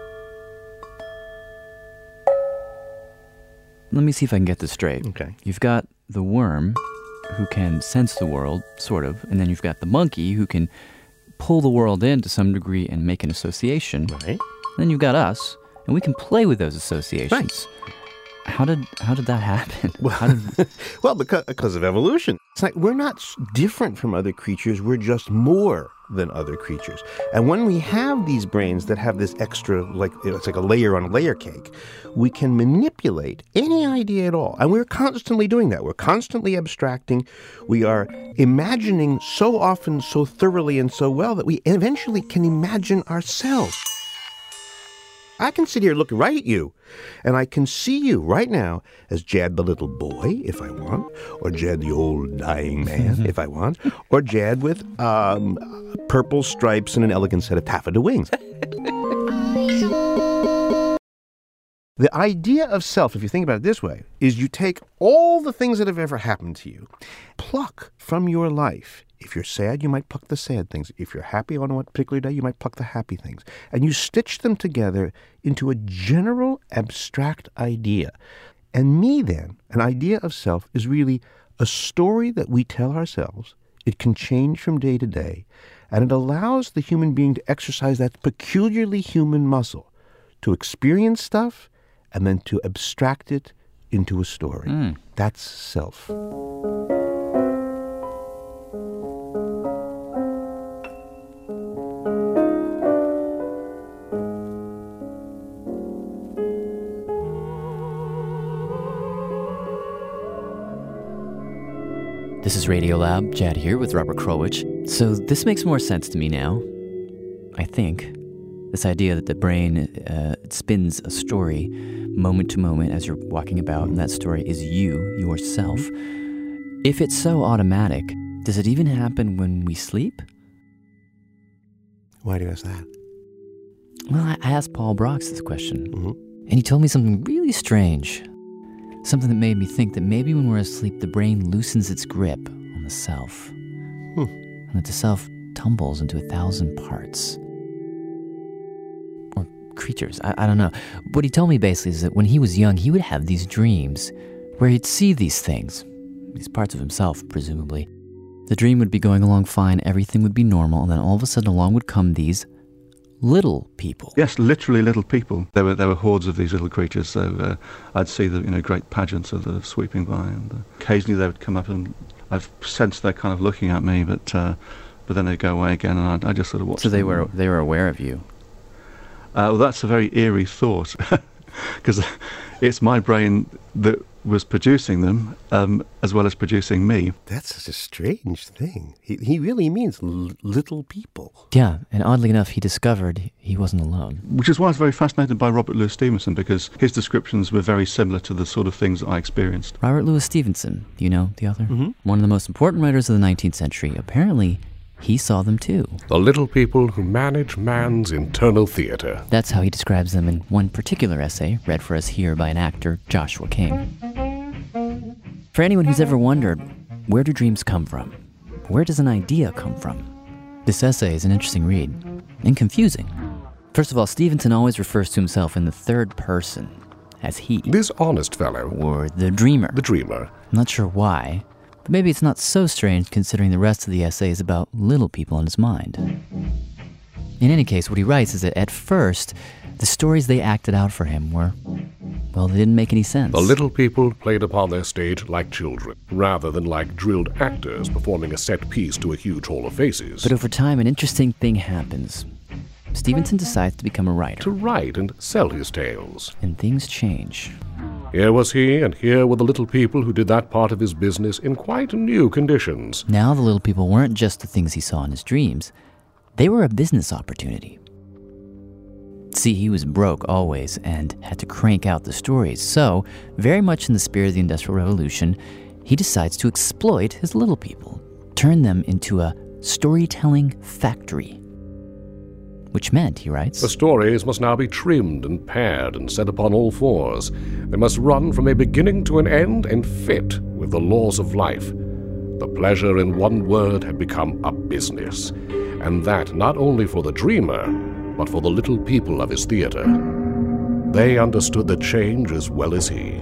Let me see if I can get this straight. Okay. You've got the worm who can sense the world, sort of, and then you've got the monkey who can pull the world in to some degree and make an association. Right. Then you've got us, and we can play with those associations. Right. How did that happen? Well, because of evolution. It's like we're not different from other creatures. We're just more than other creatures. And when we have these brains that have this extra, like it's like a layer on a layer cake, we can manipulate any idea at all. And we're constantly doing that. We're constantly abstracting. We are imagining so often, so thoroughly, and so well that we eventually can imagine ourselves. I can sit here looking right at you, and I can see you right now as Jad the little boy, if I want, or Jad the old dying man, if I want, or Jad with purple stripes and an elegant set of taffeta wings. The idea of self, if you think about it this way, is you take all the things that have ever happened to you, pluck from your life. If you're sad, you might pluck the sad things. If you're happy on one particular day, you might pluck the happy things. And you stitch them together into a general abstract idea. And me, then, an idea of self is really a story that we tell ourselves. It can change from day to day. And it allows the human being to exercise that peculiarly human muscle, to experience stuff and then to abstract it into a story. That's self. This is Radiolab, Jad here with Robert Krulwich. So this makes more sense to me now, I think. This idea that the brain spins a story moment to moment as you're walking about, and that story is you, yourself. If it's so automatic, does it even happen when we sleep? Why do you ask that? Well, I asked Paul Brox this question, and he told me something really strange. Something that made me think that maybe when we're asleep, the brain loosens its grip on the self. And that the self tumbles into 1,000 parts. Or creatures, I don't know. What he told me basically is that when he was young, he would have these dreams where he'd see these things, these parts of himself, presumably. The dream would be going along fine, everything would be normal, and then all of a sudden along would come these little people. Yes, literally little people. There were hordes of these little creatures. So I'd see the great pageants of the sweeping by, and occasionally they would come up, and I've sensed they're kind of looking at me, but then they'd go away again, and I just sort of watched. So they were aware of you. Well, that's a very eerie thought, because it's my brain that was producing them, as well as producing me. That's such a strange thing. He really means little people. Yeah, and oddly enough, he discovered he wasn't alone. Which is why I was very fascinated by Robert Louis Stevenson, because his descriptions were very similar to the sort of things that I experienced. Robert Louis Stevenson, you know the author? One of the most important writers of the 19th century. Apparently, he saw them too. The little people who manage man's internal theater. That's how he describes them in one particular essay, read for us here by an actor, Joshua King. For anyone who's ever wondered, where do dreams come from? Where does an idea come from? This essay is an interesting read, and confusing. First of all, Stevenson always refers to himself in the third person, as he. This honest fellow. Or the dreamer. The dreamer. I'm not sure why, but maybe it's not so strange considering the rest of the essay is about little people in his mind. In any case, what he writes is that at first, the stories they acted out for him were, well, they didn't make any sense. The little people played upon their stage like children, rather than like drilled actors performing a set piece to a huge hall of faces. But over time, an interesting thing happens. Stevenson decides to become a writer. To write and sell his tales. And things change. Here was he, and here were the little people who did that part of his business in quite new conditions. Now the little people weren't just the things he saw in his dreams. They were a business opportunity. See, he was broke always and had to crank out the stories. So, very much in the spirit of the Industrial Revolution, he decides to exploit his little people, turn them into a storytelling factory. Which meant, he writes, the stories must now be trimmed and pared and set upon all fours. They must run from a beginning to an end and fit with the laws of life. The pleasure, in one word, had become a business. And that not only for the dreamer, but for the little people of his theater. They understood the change as well as he.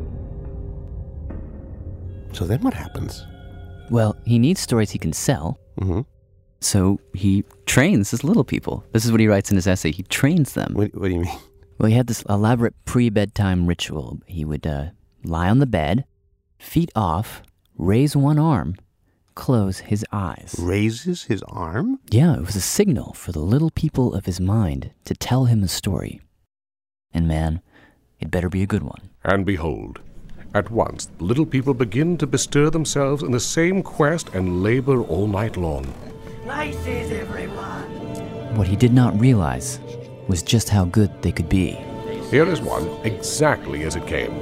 So then what happens? Well, he needs stories he can sell. Mm-hmm. So he trains his little people. This is what he writes in his essay. He trains them. What do you mean? Well, he had this elaborate pre-bedtime ritual. He would lie on the bed, feet off, raise one arm, close his eyes. Raises his arm? Yeah, it was a signal for the little people of his mind to tell him a story. And man, it better be a good one. And behold, at once the little people begin to bestir themselves in the same quest and labor all night long. Places, everyone. What he did not realize was just how good they could be. Here is one exactly as it came.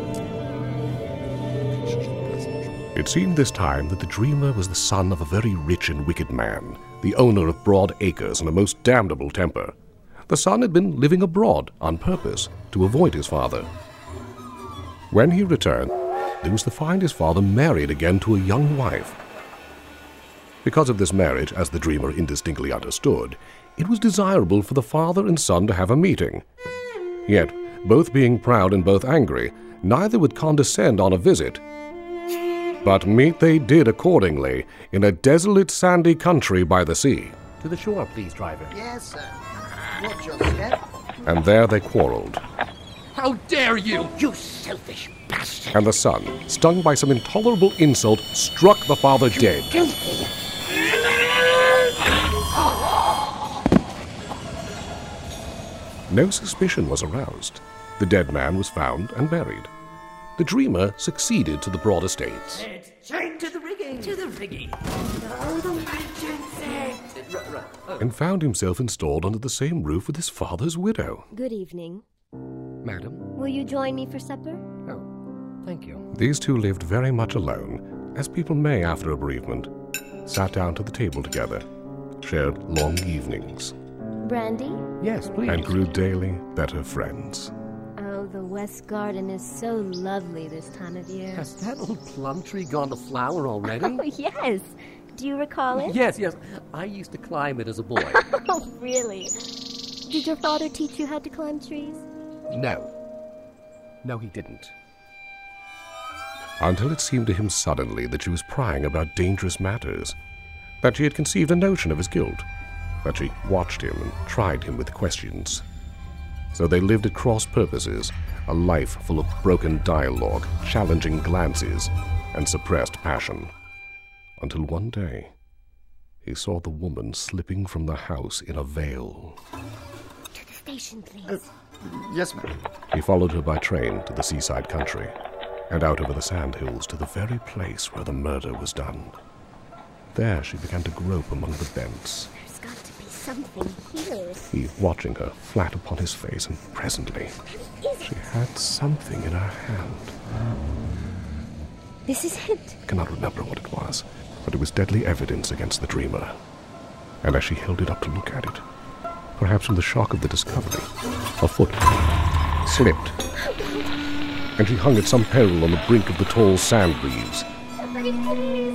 It seemed this time that the dreamer was the son of a very rich and wicked man, the owner of broad acres and a most damnable temper. The son had been living abroad on purpose to avoid his father. When he returned, he was to find his father married again to a young wife. Because of this marriage, as the dreamer indistinctly understood, it was desirable for the father and son to have a meeting. Yet, both being proud and both angry, neither would condescend on a visit. But meet they did accordingly, in a desolate sandy country by the sea. To the shore, please, driver. Yes, sir. Watch your step. And there they quarreled. How dare you! You selfish bastard! And the son, stung by some intolerable insult, struck the father dead. No suspicion was aroused. The dead man was found and buried. The dreamer succeeded to the broad estates. Chain to the rigging! To the rigging! Oh, the legend. And found himself installed under the same roof with his father's widow. Good evening. Madam? Will you join me for supper? Oh, thank you. These two lived very much alone, as people may after a bereavement, sat down to the table together, shared long evenings. Brandy? Yes, please. And grew daily better friends. Oh, the West Garden is so lovely this time of year. Has that old plum tree gone to flower already? Oh, yes. Do you recall it? Yes. I used to climb it as a boy. Oh, really? Did your father teach you how to climb trees? No, he didn't. Until it seemed to him suddenly that she was prying about dangerous matters, that she had conceived a notion of his guilt, that she watched him and tried him with questions. So they lived at cross purposes, a life full of broken dialogue, challenging glances, and suppressed passion. Until one day, he saw the woman slipping from the house in a veil. To the station, please. Yes, ma'am. He followed her by train to the seaside country, and out over the sandhills to the very place where the murder was done. There she began to grope among the bents. There's got to be something here. He watching her flat upon his face, and presently she had something in her hand. This is it. I cannot remember what it was, but it was deadly evidence against the dreamer. And as she held it up to look at it, perhaps from the shock of the discovery, her foot slipped, and she hung at some peril on the brink of the tall sand breeze. Somebody please!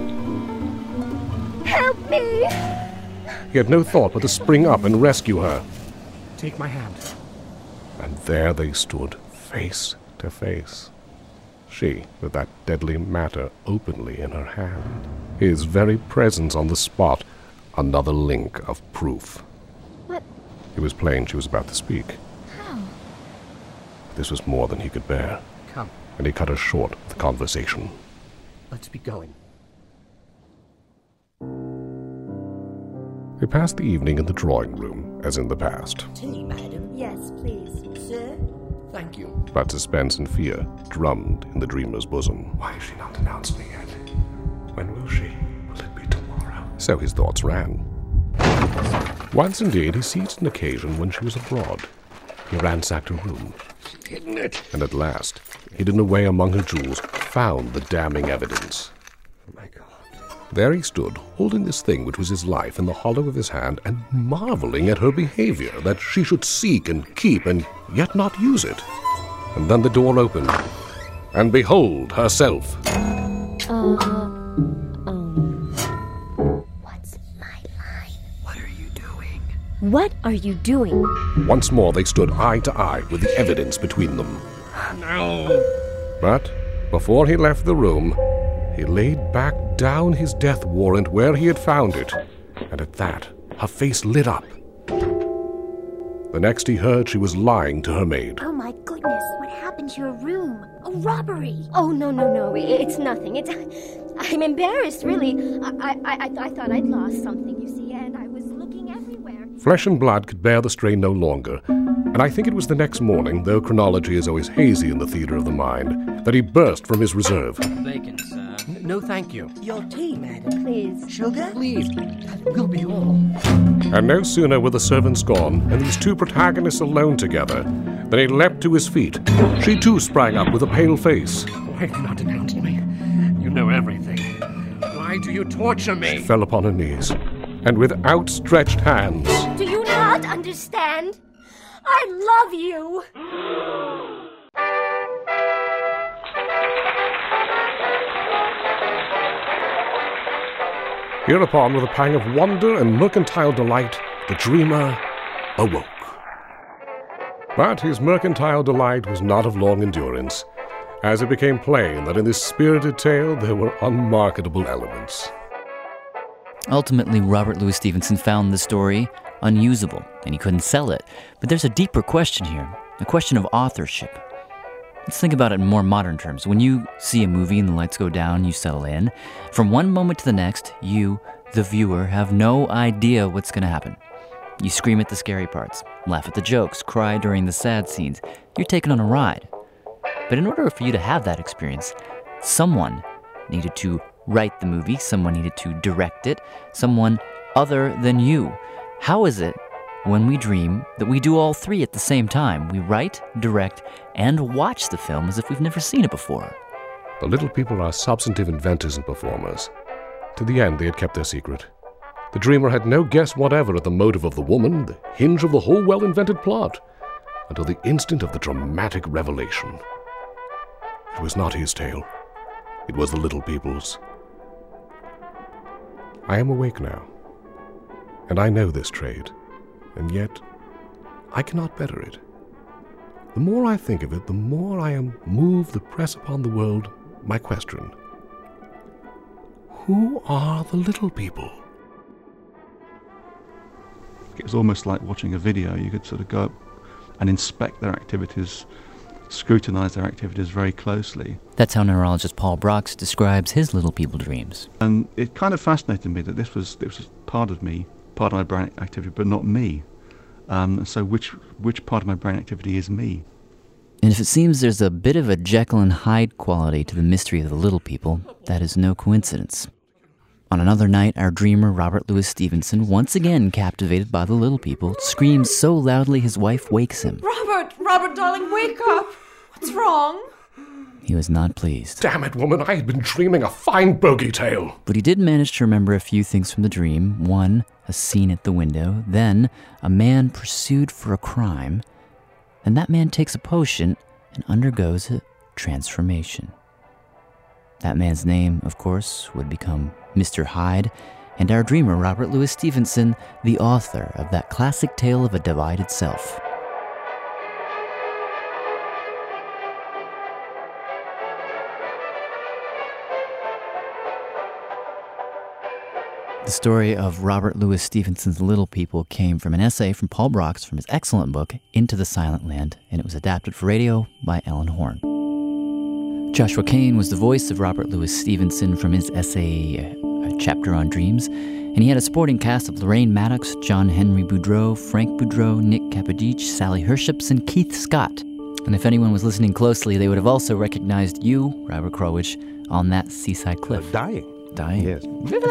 Help me! He had no thought but to spring up and rescue her. Take my hand. And there they stood, face to face. She, with that deadly matter openly in her hand. His very presence on the spot, another link of proof. What? It was plain she was about to speak. How? This was more than he could bear. Come. And he cut her short with the conversation. Let's be going. They passed the evening in the drawing room, as in the past. Tea, madam? Yes, please. Sir? Thank you. But suspense and fear drummed in the dreamer's bosom. Why has she not announced me yet? When will she? Will it be tomorrow? So his thoughts ran. Once, indeed, he seized an occasion when she was abroad. He ransacked her room. Hidden it. And at last, hidden away among her jewels, found the damning evidence. Oh, my God. There he stood, holding this thing which was his life in the hollow of his hand, and marveling at her behavior, that she should seek and keep and yet not use it. And then the door opened, and behold herself. What's my line? What are you doing? What are you doing? Once more they stood eye to eye with the evidence between them. No. But before he left the room, he laid back down his death warrant where he had found it, and at that, her face lit up. The next he heard, she was lying to her maid. Oh my goodness, what happened to your room? A robbery! Oh, no, it's nothing. I'm embarrassed, really. I thought I'd lost something, you see, and I was looking everywhere. Flesh and blood could bear the strain no longer, and I think it was the next morning, though chronology is always hazy in the theater of the mind, that he burst from his reserve. Bacon, sir. No, thank you. Your tea, madam? Please. Sugar? Please. That will be all. And no sooner were the servants gone, and these two protagonists alone together, than he leapt to his feet. She too sprang up with a pale face. Why have you not announced me? You know everything. Why do you torture me? She fell upon her knees, and with outstretched hands. Do you not understand? I love you! Hereupon, with a pang of wonder and mercantile delight, the dreamer awoke. But his mercantile delight was not of long endurance, as it became plain that in this spirited tale there were unmarketable elements. Ultimately, Robert Louis Stevenson found the story unusable, and he couldn't sell it. But there's a deeper question here, a question of authorship. Let's think about it in more modern terms. When you see a movie and the lights go down, you settle in. From one moment to the next, you, the viewer, have no idea what's going to happen. You scream at the scary parts, laugh at the jokes, cry during the sad scenes. You're taken on a ride. But in order for you to have that experience, someone needed to write the movie, someone needed to direct it, someone other than you. How is it when we dream that we do all three at the same time? We write, direct, and watch the film as if we've never seen it before. The little people are substantive inventors and performers. To the end, they had kept their secret. The dreamer had no guess whatever at the motive of the woman, the hinge of the whole well-invented plot, until the instant of the dramatic revelation. It was not his tale. It was the little people's. I am awake now, and I know this trade, and yet I cannot better it. The more I think of it, the more I am moved to press upon the world my question. Who are the little people? It was almost like watching a video. You could sort of go up and inspect their activities, scrutinize their activities very closely. That's how neurologist Paul Brox describes his little people dreams. And it kind of fascinated me that this was part of me, part of my brain activity, but not me. So which part of my brain activity is me? And if it seems there's a bit of a Jekyll and Hyde quality to the mystery of the little people, that is no coincidence. On another night, our dreamer, Robert Louis Stevenson, once again captivated by the little people, screams so loudly his wife wakes him. Robert, darling, wake up! What's wrong? He was not pleased. Damn it, woman, I had been dreaming a fine bogey tale. But he did manage to remember a few things from the dream. One, a scene at the window. Then, a man pursued for a crime. And that man takes a potion and undergoes a transformation. That man's name, of course, would become Mr. Hyde, and our dreamer, Robert Louis Stevenson, the author of that classic tale of a divided self. The story of Robert Louis Stevenson's Little People came from an essay from Paul Brox from his excellent book, Into the Silent Land, and it was adapted for radio by Ellen Horn. Joshua Kane was the voice of Robert Louis Stevenson from his essay, A Chapter on Dreams, and he had a supporting cast of Lorraine Maddox, John Henry Boudreau, Frank Boudreau, Nick Capodice, Sally Herships, and Keith Scott. And if anyone was listening closely, they would have also recognized you, Robert Krulwich, on that seaside cliff. Dying. Yes.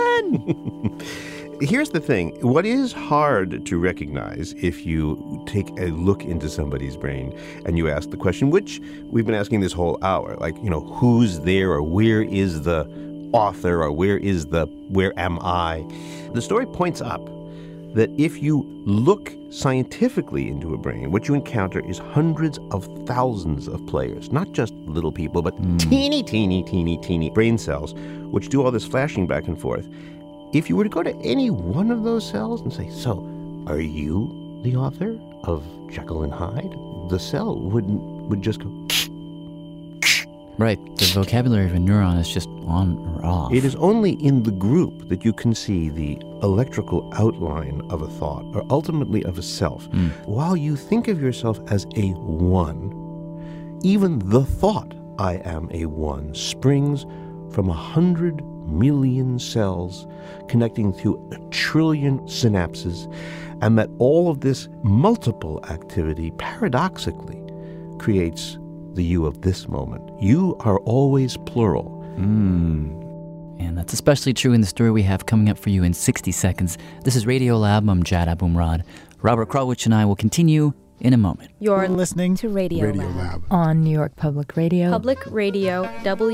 Here's the thing. What is hard to recognize if you take a look into somebody's brain and you ask the question, which we've been asking this whole hour, like, who's there or where is the author or where am I? The story points up that if you look scientifically into a brain, what you encounter is hundreds of thousands of players, not just little people, but teeny brain cells, which do all this flashing back and forth. If you were to go to any one of those cells and say, so, are you the author of Jekyll and Hyde? The cell would just go... Right. The vocabulary of a neuron is just on or off. It is only in the group that you can see the electrical outline of a thought, or ultimately of a self. While you think of yourself as a one, even the thought, I am a one, springs from 100 million cells connecting through 1 trillion synapses, and that all of this multiple activity paradoxically creates the you of this moment. You are always plural. And that's especially true in the story we have coming up for you in 60 seconds. This is Radiolab. I'm Jad Abumrad. Robert Krulwich and I will continue in a moment. You're listening to Radiolab on New York Public Radio. Public Radio,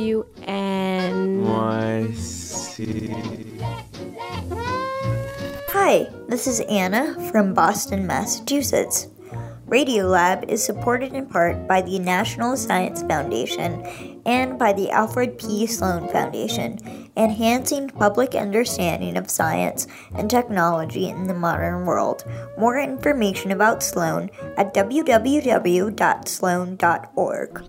WNYC. Hi, this is Anna from Boston, Massachusetts. Radiolab is supported in part by the National Science Foundation and by the Alfred P. Sloan Foundation, enhancing public understanding of science and technology in the modern world. More information about Sloan at www.sloan.org.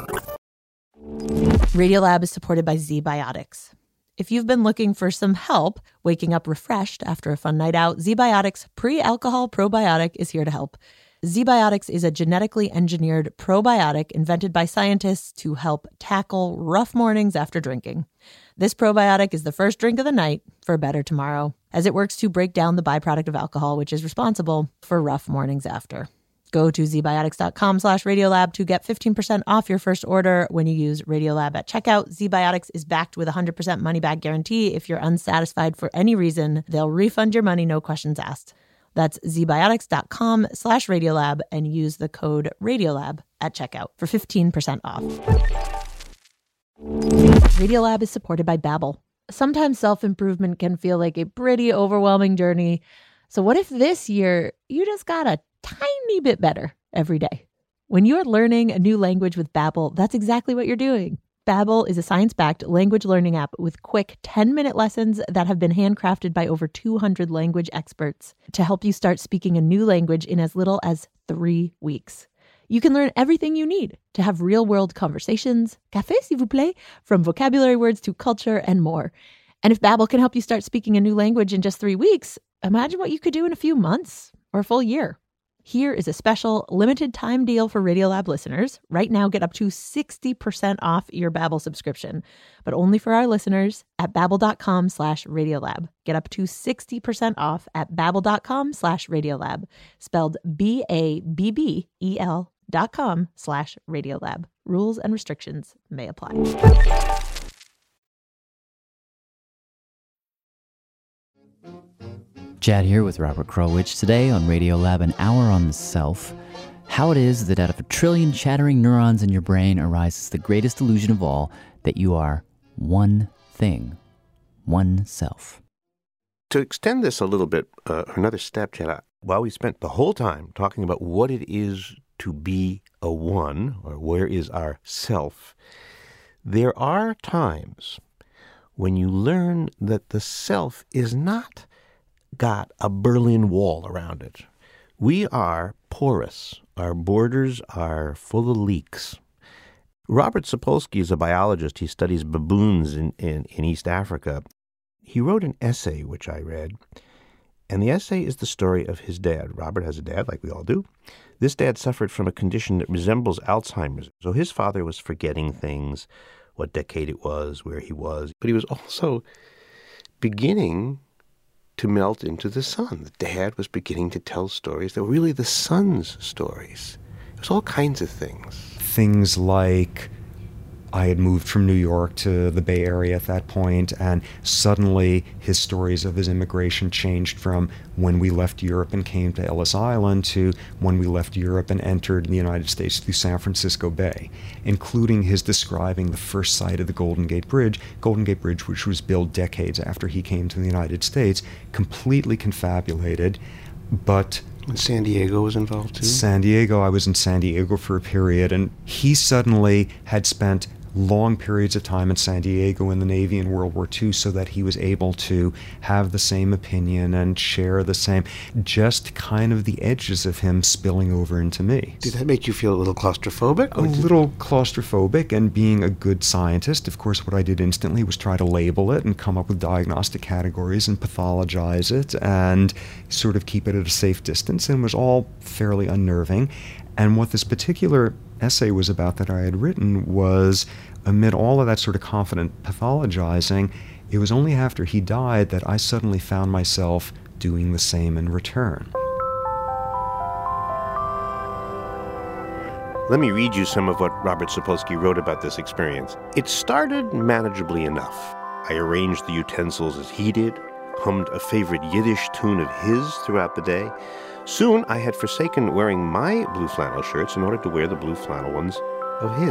Radiolab is supported by ZBiotics. If you've been looking for some help waking up refreshed after a fun night out, ZBiotics Pre-Alcohol Probiotic is here to help. ZBiotics is a genetically engineered probiotic invented by scientists to help tackle rough mornings after drinking. This probiotic is the first drink of the night for a better tomorrow, as it works to break down the byproduct of alcohol, which is responsible for rough mornings after. Go to zbiotics.com/Radiolab to get 15% off your first order when you use Radiolab at checkout. ZBiotics is backed with a 100% money-back guarantee. If you're unsatisfied for any reason, they'll refund your money, no questions asked. That's zbiotics.com/Radiolab and use the code Radiolab at checkout for 15% off. Radiolab is supported by Babbel. Sometimes self-improvement can feel like a pretty overwhelming journey. So what if this year you just got a tiny bit better every day? When you're learning a new language with Babbel, that's exactly what you're doing. Babbel is a science-backed language learning app with quick 10-minute lessons that have been handcrafted by over 200 language experts to help you start speaking a new language in as little as 3 weeks. You can learn everything you need to have real-world conversations, café s'il vous plaît, from vocabulary words to culture and more. And if Babbel can help you start speaking a new language in just 3 weeks, imagine what you could do in a few months or a full year. Here is a special limited time deal for Radiolab listeners. Right now, get up to 60% off your Babbel subscription, but only for our listeners at babbel.com/Radiolab. Get up to 60% off at babbel.com/Radiolab, spelled BABBEL.com/Radiolab. Rules and restrictions may apply. Jad here with Robert Krulwich. Today on Radiolab, an hour on the self. how it is that out of a trillion chattering neurons in your brain arises the greatest illusion of all, that you are one thing, one self. To extend this a little bit, another step, Chad, while we spent the whole time talking about what it is to be a one, or where is our self, there are times when you learn that the self is not got a Berlin Wall around it. We are porous. Our borders are full of leaks. Robert Sapolsky is a biologist. He studies baboons in East Africa. He wrote an essay, which I read, and the essay is the story of his dad. Robert has a dad, like we all do. This dad suffered from a condition that resembles Alzheimer's. So his father was forgetting things, what decade it was, where he was. But he was also beginning to melt into the son. The dad was beginning to tell stories that were really the son's stories. It was all kinds of things. Things like I had moved from New York to the Bay Area at that point, and suddenly his stories of his immigration changed from when we left Europe and came to Ellis Island to when we left Europe and entered the United States through San Francisco Bay, including his describing the first sight of the Golden Gate Bridge, which was built decades after he came to the United States, completely confabulated, but... And San Diego was involved too? San Diego, I was in San Diego for a period, and he suddenly had spent long periods of time in San Diego in the Navy in World War II so that he was able to have the same opinion and share the same, just kind of the edges of him spilling over into me. Did that make you feel a little claustrophobic? A little claustrophobic, and being a good scientist, of course, what I did instantly was try to label it and come up with diagnostic categories and pathologize it and sort of keep it at a safe distance, and it was all fairly unnerving. And what this particular essay was about that I had written was, amid all of that sort of confident pathologizing, it was only after he died that I suddenly found myself doing the same in return. Let me read you some of what Robert Sapolsky wrote about this experience. It started manageably enough. I arranged the utensils as he did, hummed a favorite Yiddish tune of his throughout the day. Soon I had forsaken wearing my blue flannel shirts in order to wear the blue flannel ones of his.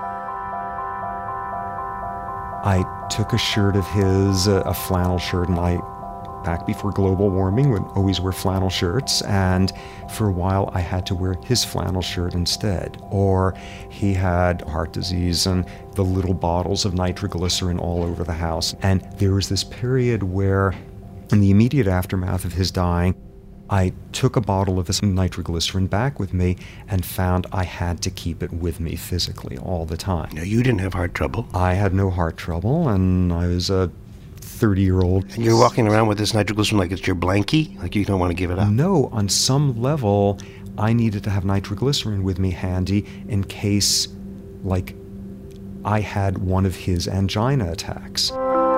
I took a shirt of his, a flannel shirt, and I, back before global warming, would always wear flannel shirts, and for a while I had to wear his flannel shirt instead. Or he had heart disease and the little bottles of nitroglycerin all over the house. And there was this period where, in the immediate aftermath of his dying, I took a bottle of this nitroglycerin back with me and found I had to keep it with me physically all the time. Now, you didn't have heart trouble. I had no heart trouble, and I was a 30-year-old. And you're walking around with this nitroglycerin like it's your blankie? Like you don't want to give it up? No, on some level, I needed to have nitroglycerin with me handy in case, like, I had one of his angina attacks.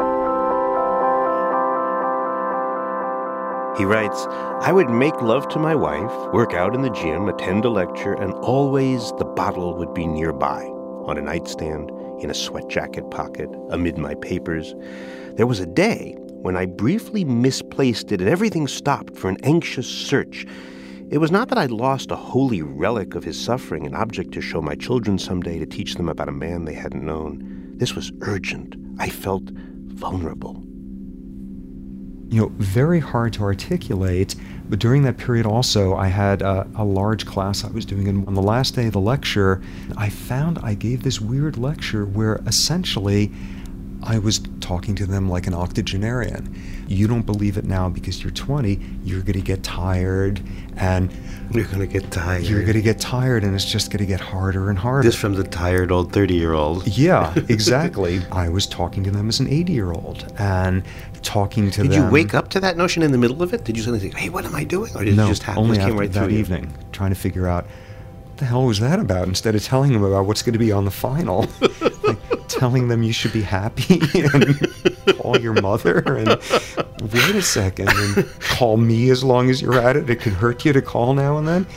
He writes, I would make love to my wife, work out in the gym, attend a lecture, and always the bottle would be nearby, on a nightstand, in a sweat jacket pocket, amid my papers. There was a day when I briefly misplaced it and everything stopped for an anxious search. It was not that I'd lost a holy relic of his suffering, an object to show my children someday, to teach them about a man they hadn't known. This was urgent. I felt vulnerable. You know, very hard to articulate, but during that period also, I had a large class I was doing, and on the last day of the lecture, I found I gave this weird lecture where essentially I was talking to them like an octogenarian. You don't believe it now because you're 20, you're going to get tired, and... You're going to get tired. You're going to get tired, and it's just going to get harder and harder. This from the tired old 30-year-old. Yeah, exactly. I was talking to them as an 80-year-old, and talking to them... Did you wake up to that notion in the middle of it? Did you suddenly think, hey, what am I doing? Or did it just happen? Only it came after right that through evening, trying to figure out, what the hell was that about, instead of telling them about what's going to be on the final. Like, telling them you should be happy and call your mother and wait a second and call me as long as you're at it. It could hurt you to call now and then.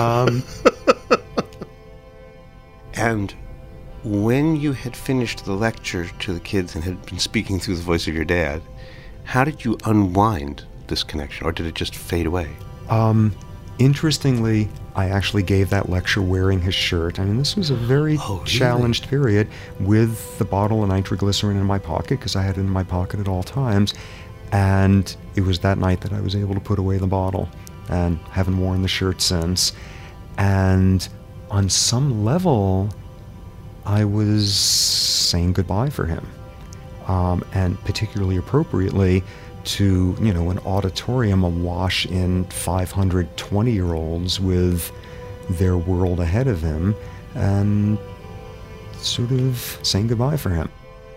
And when you had finished the lecture to the kids and had been speaking through the voice of your dad, how did you unwind this connection, or did it just fade away? Interestingly, I actually gave that lecture wearing his shirt. I mean, this was a very challenged period with the bottle of nitroglycerin in my pocket, because I had it in my pocket at all times. And it was that night that I was able to put away the bottle, and haven't worn the shirt since. And on some level, I was saying goodbye for him. And particularly appropriately to, an auditorium awash in 500 20-year-olds with their world ahead of him, and sort of saying goodbye for him.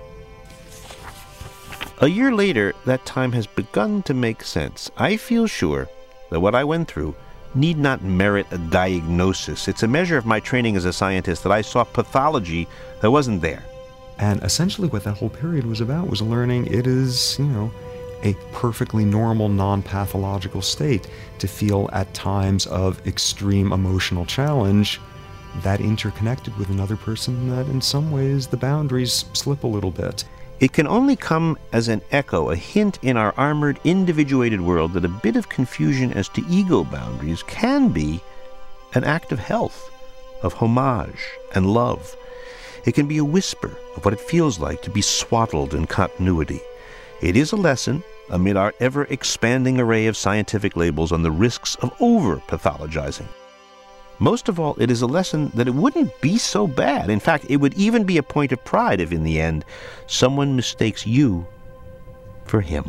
A year later, that time has begun to make sense. I feel sure that what I went through need not merit a diagnosis. It's a measure of my training as a scientist that I saw pathology that wasn't there. And essentially what that whole period was about was learning it is, a perfectly normal, non-pathological state to feel at times of extreme emotional challenge that interconnected with another person, that in some ways the boundaries slip a little bit. It can only come as an echo, a hint in our armored, individuated world that a bit of confusion as to ego boundaries can be an act of health, of homage and love. It can be a whisper of what it feels like to be swaddled in continuity. It is a lesson amid our ever-expanding array of scientific labels on the risks of over-pathologizing. Most of all, it is a lesson that it wouldn't be so bad. In fact, it would even be a point of pride if, in the end, someone mistakes you for him.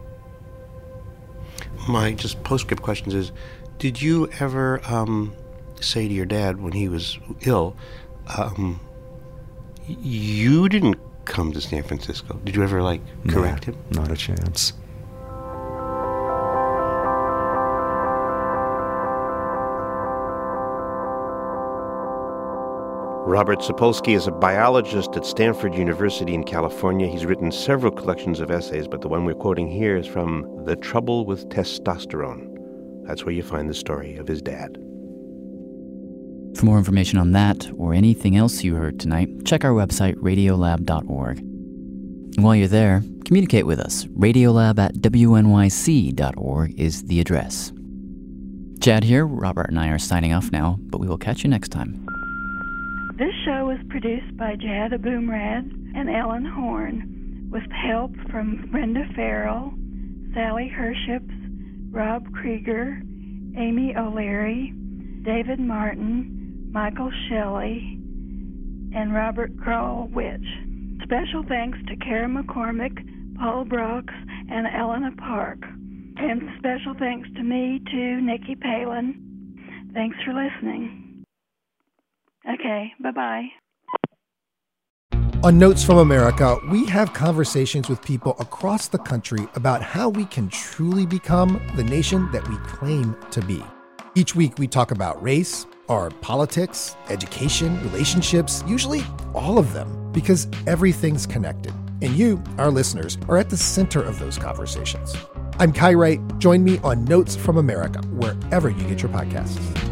My just postscript questions is, did you ever say to your dad when he was ill, you didn't come to San Francisco? Did you ever, correct him? Not a chance. Robert Sapolsky is a biologist at Stanford University in California. He's written several collections of essays, but the one we're quoting here is from The Trouble with Testosterone. That's where you find the story of his dad. For more information on that or anything else you heard tonight, check our website, radiolab.org. And while you're there, communicate with us. Radiolab@wnyc.org is the address. Chad here. Robert and I are signing off now, but we will catch you next time. This show was produced by Jad Aboumrad and Ellen Horn, with help from Brenda Farrell, Sally Herships, Rob Krieger, Amy O'Leary, David Martin, Michael Shelley, and Robert Kroll-Witch. Special thanks to Kara McCormick, Paul Brooks, and Elena Park. And special thanks to me, too, Nikki Palin. Thanks for listening. Okay, bye-bye. On Notes from America, we have conversations with people across the country about how we can truly become the nation that we claim to be. Each week, we talk about race, our politics, education, relationships, usually all of them, because everything's connected. And you, our listeners, are at the center of those conversations. I'm Kai Wright. Join me on Notes from America, wherever you get your podcasts.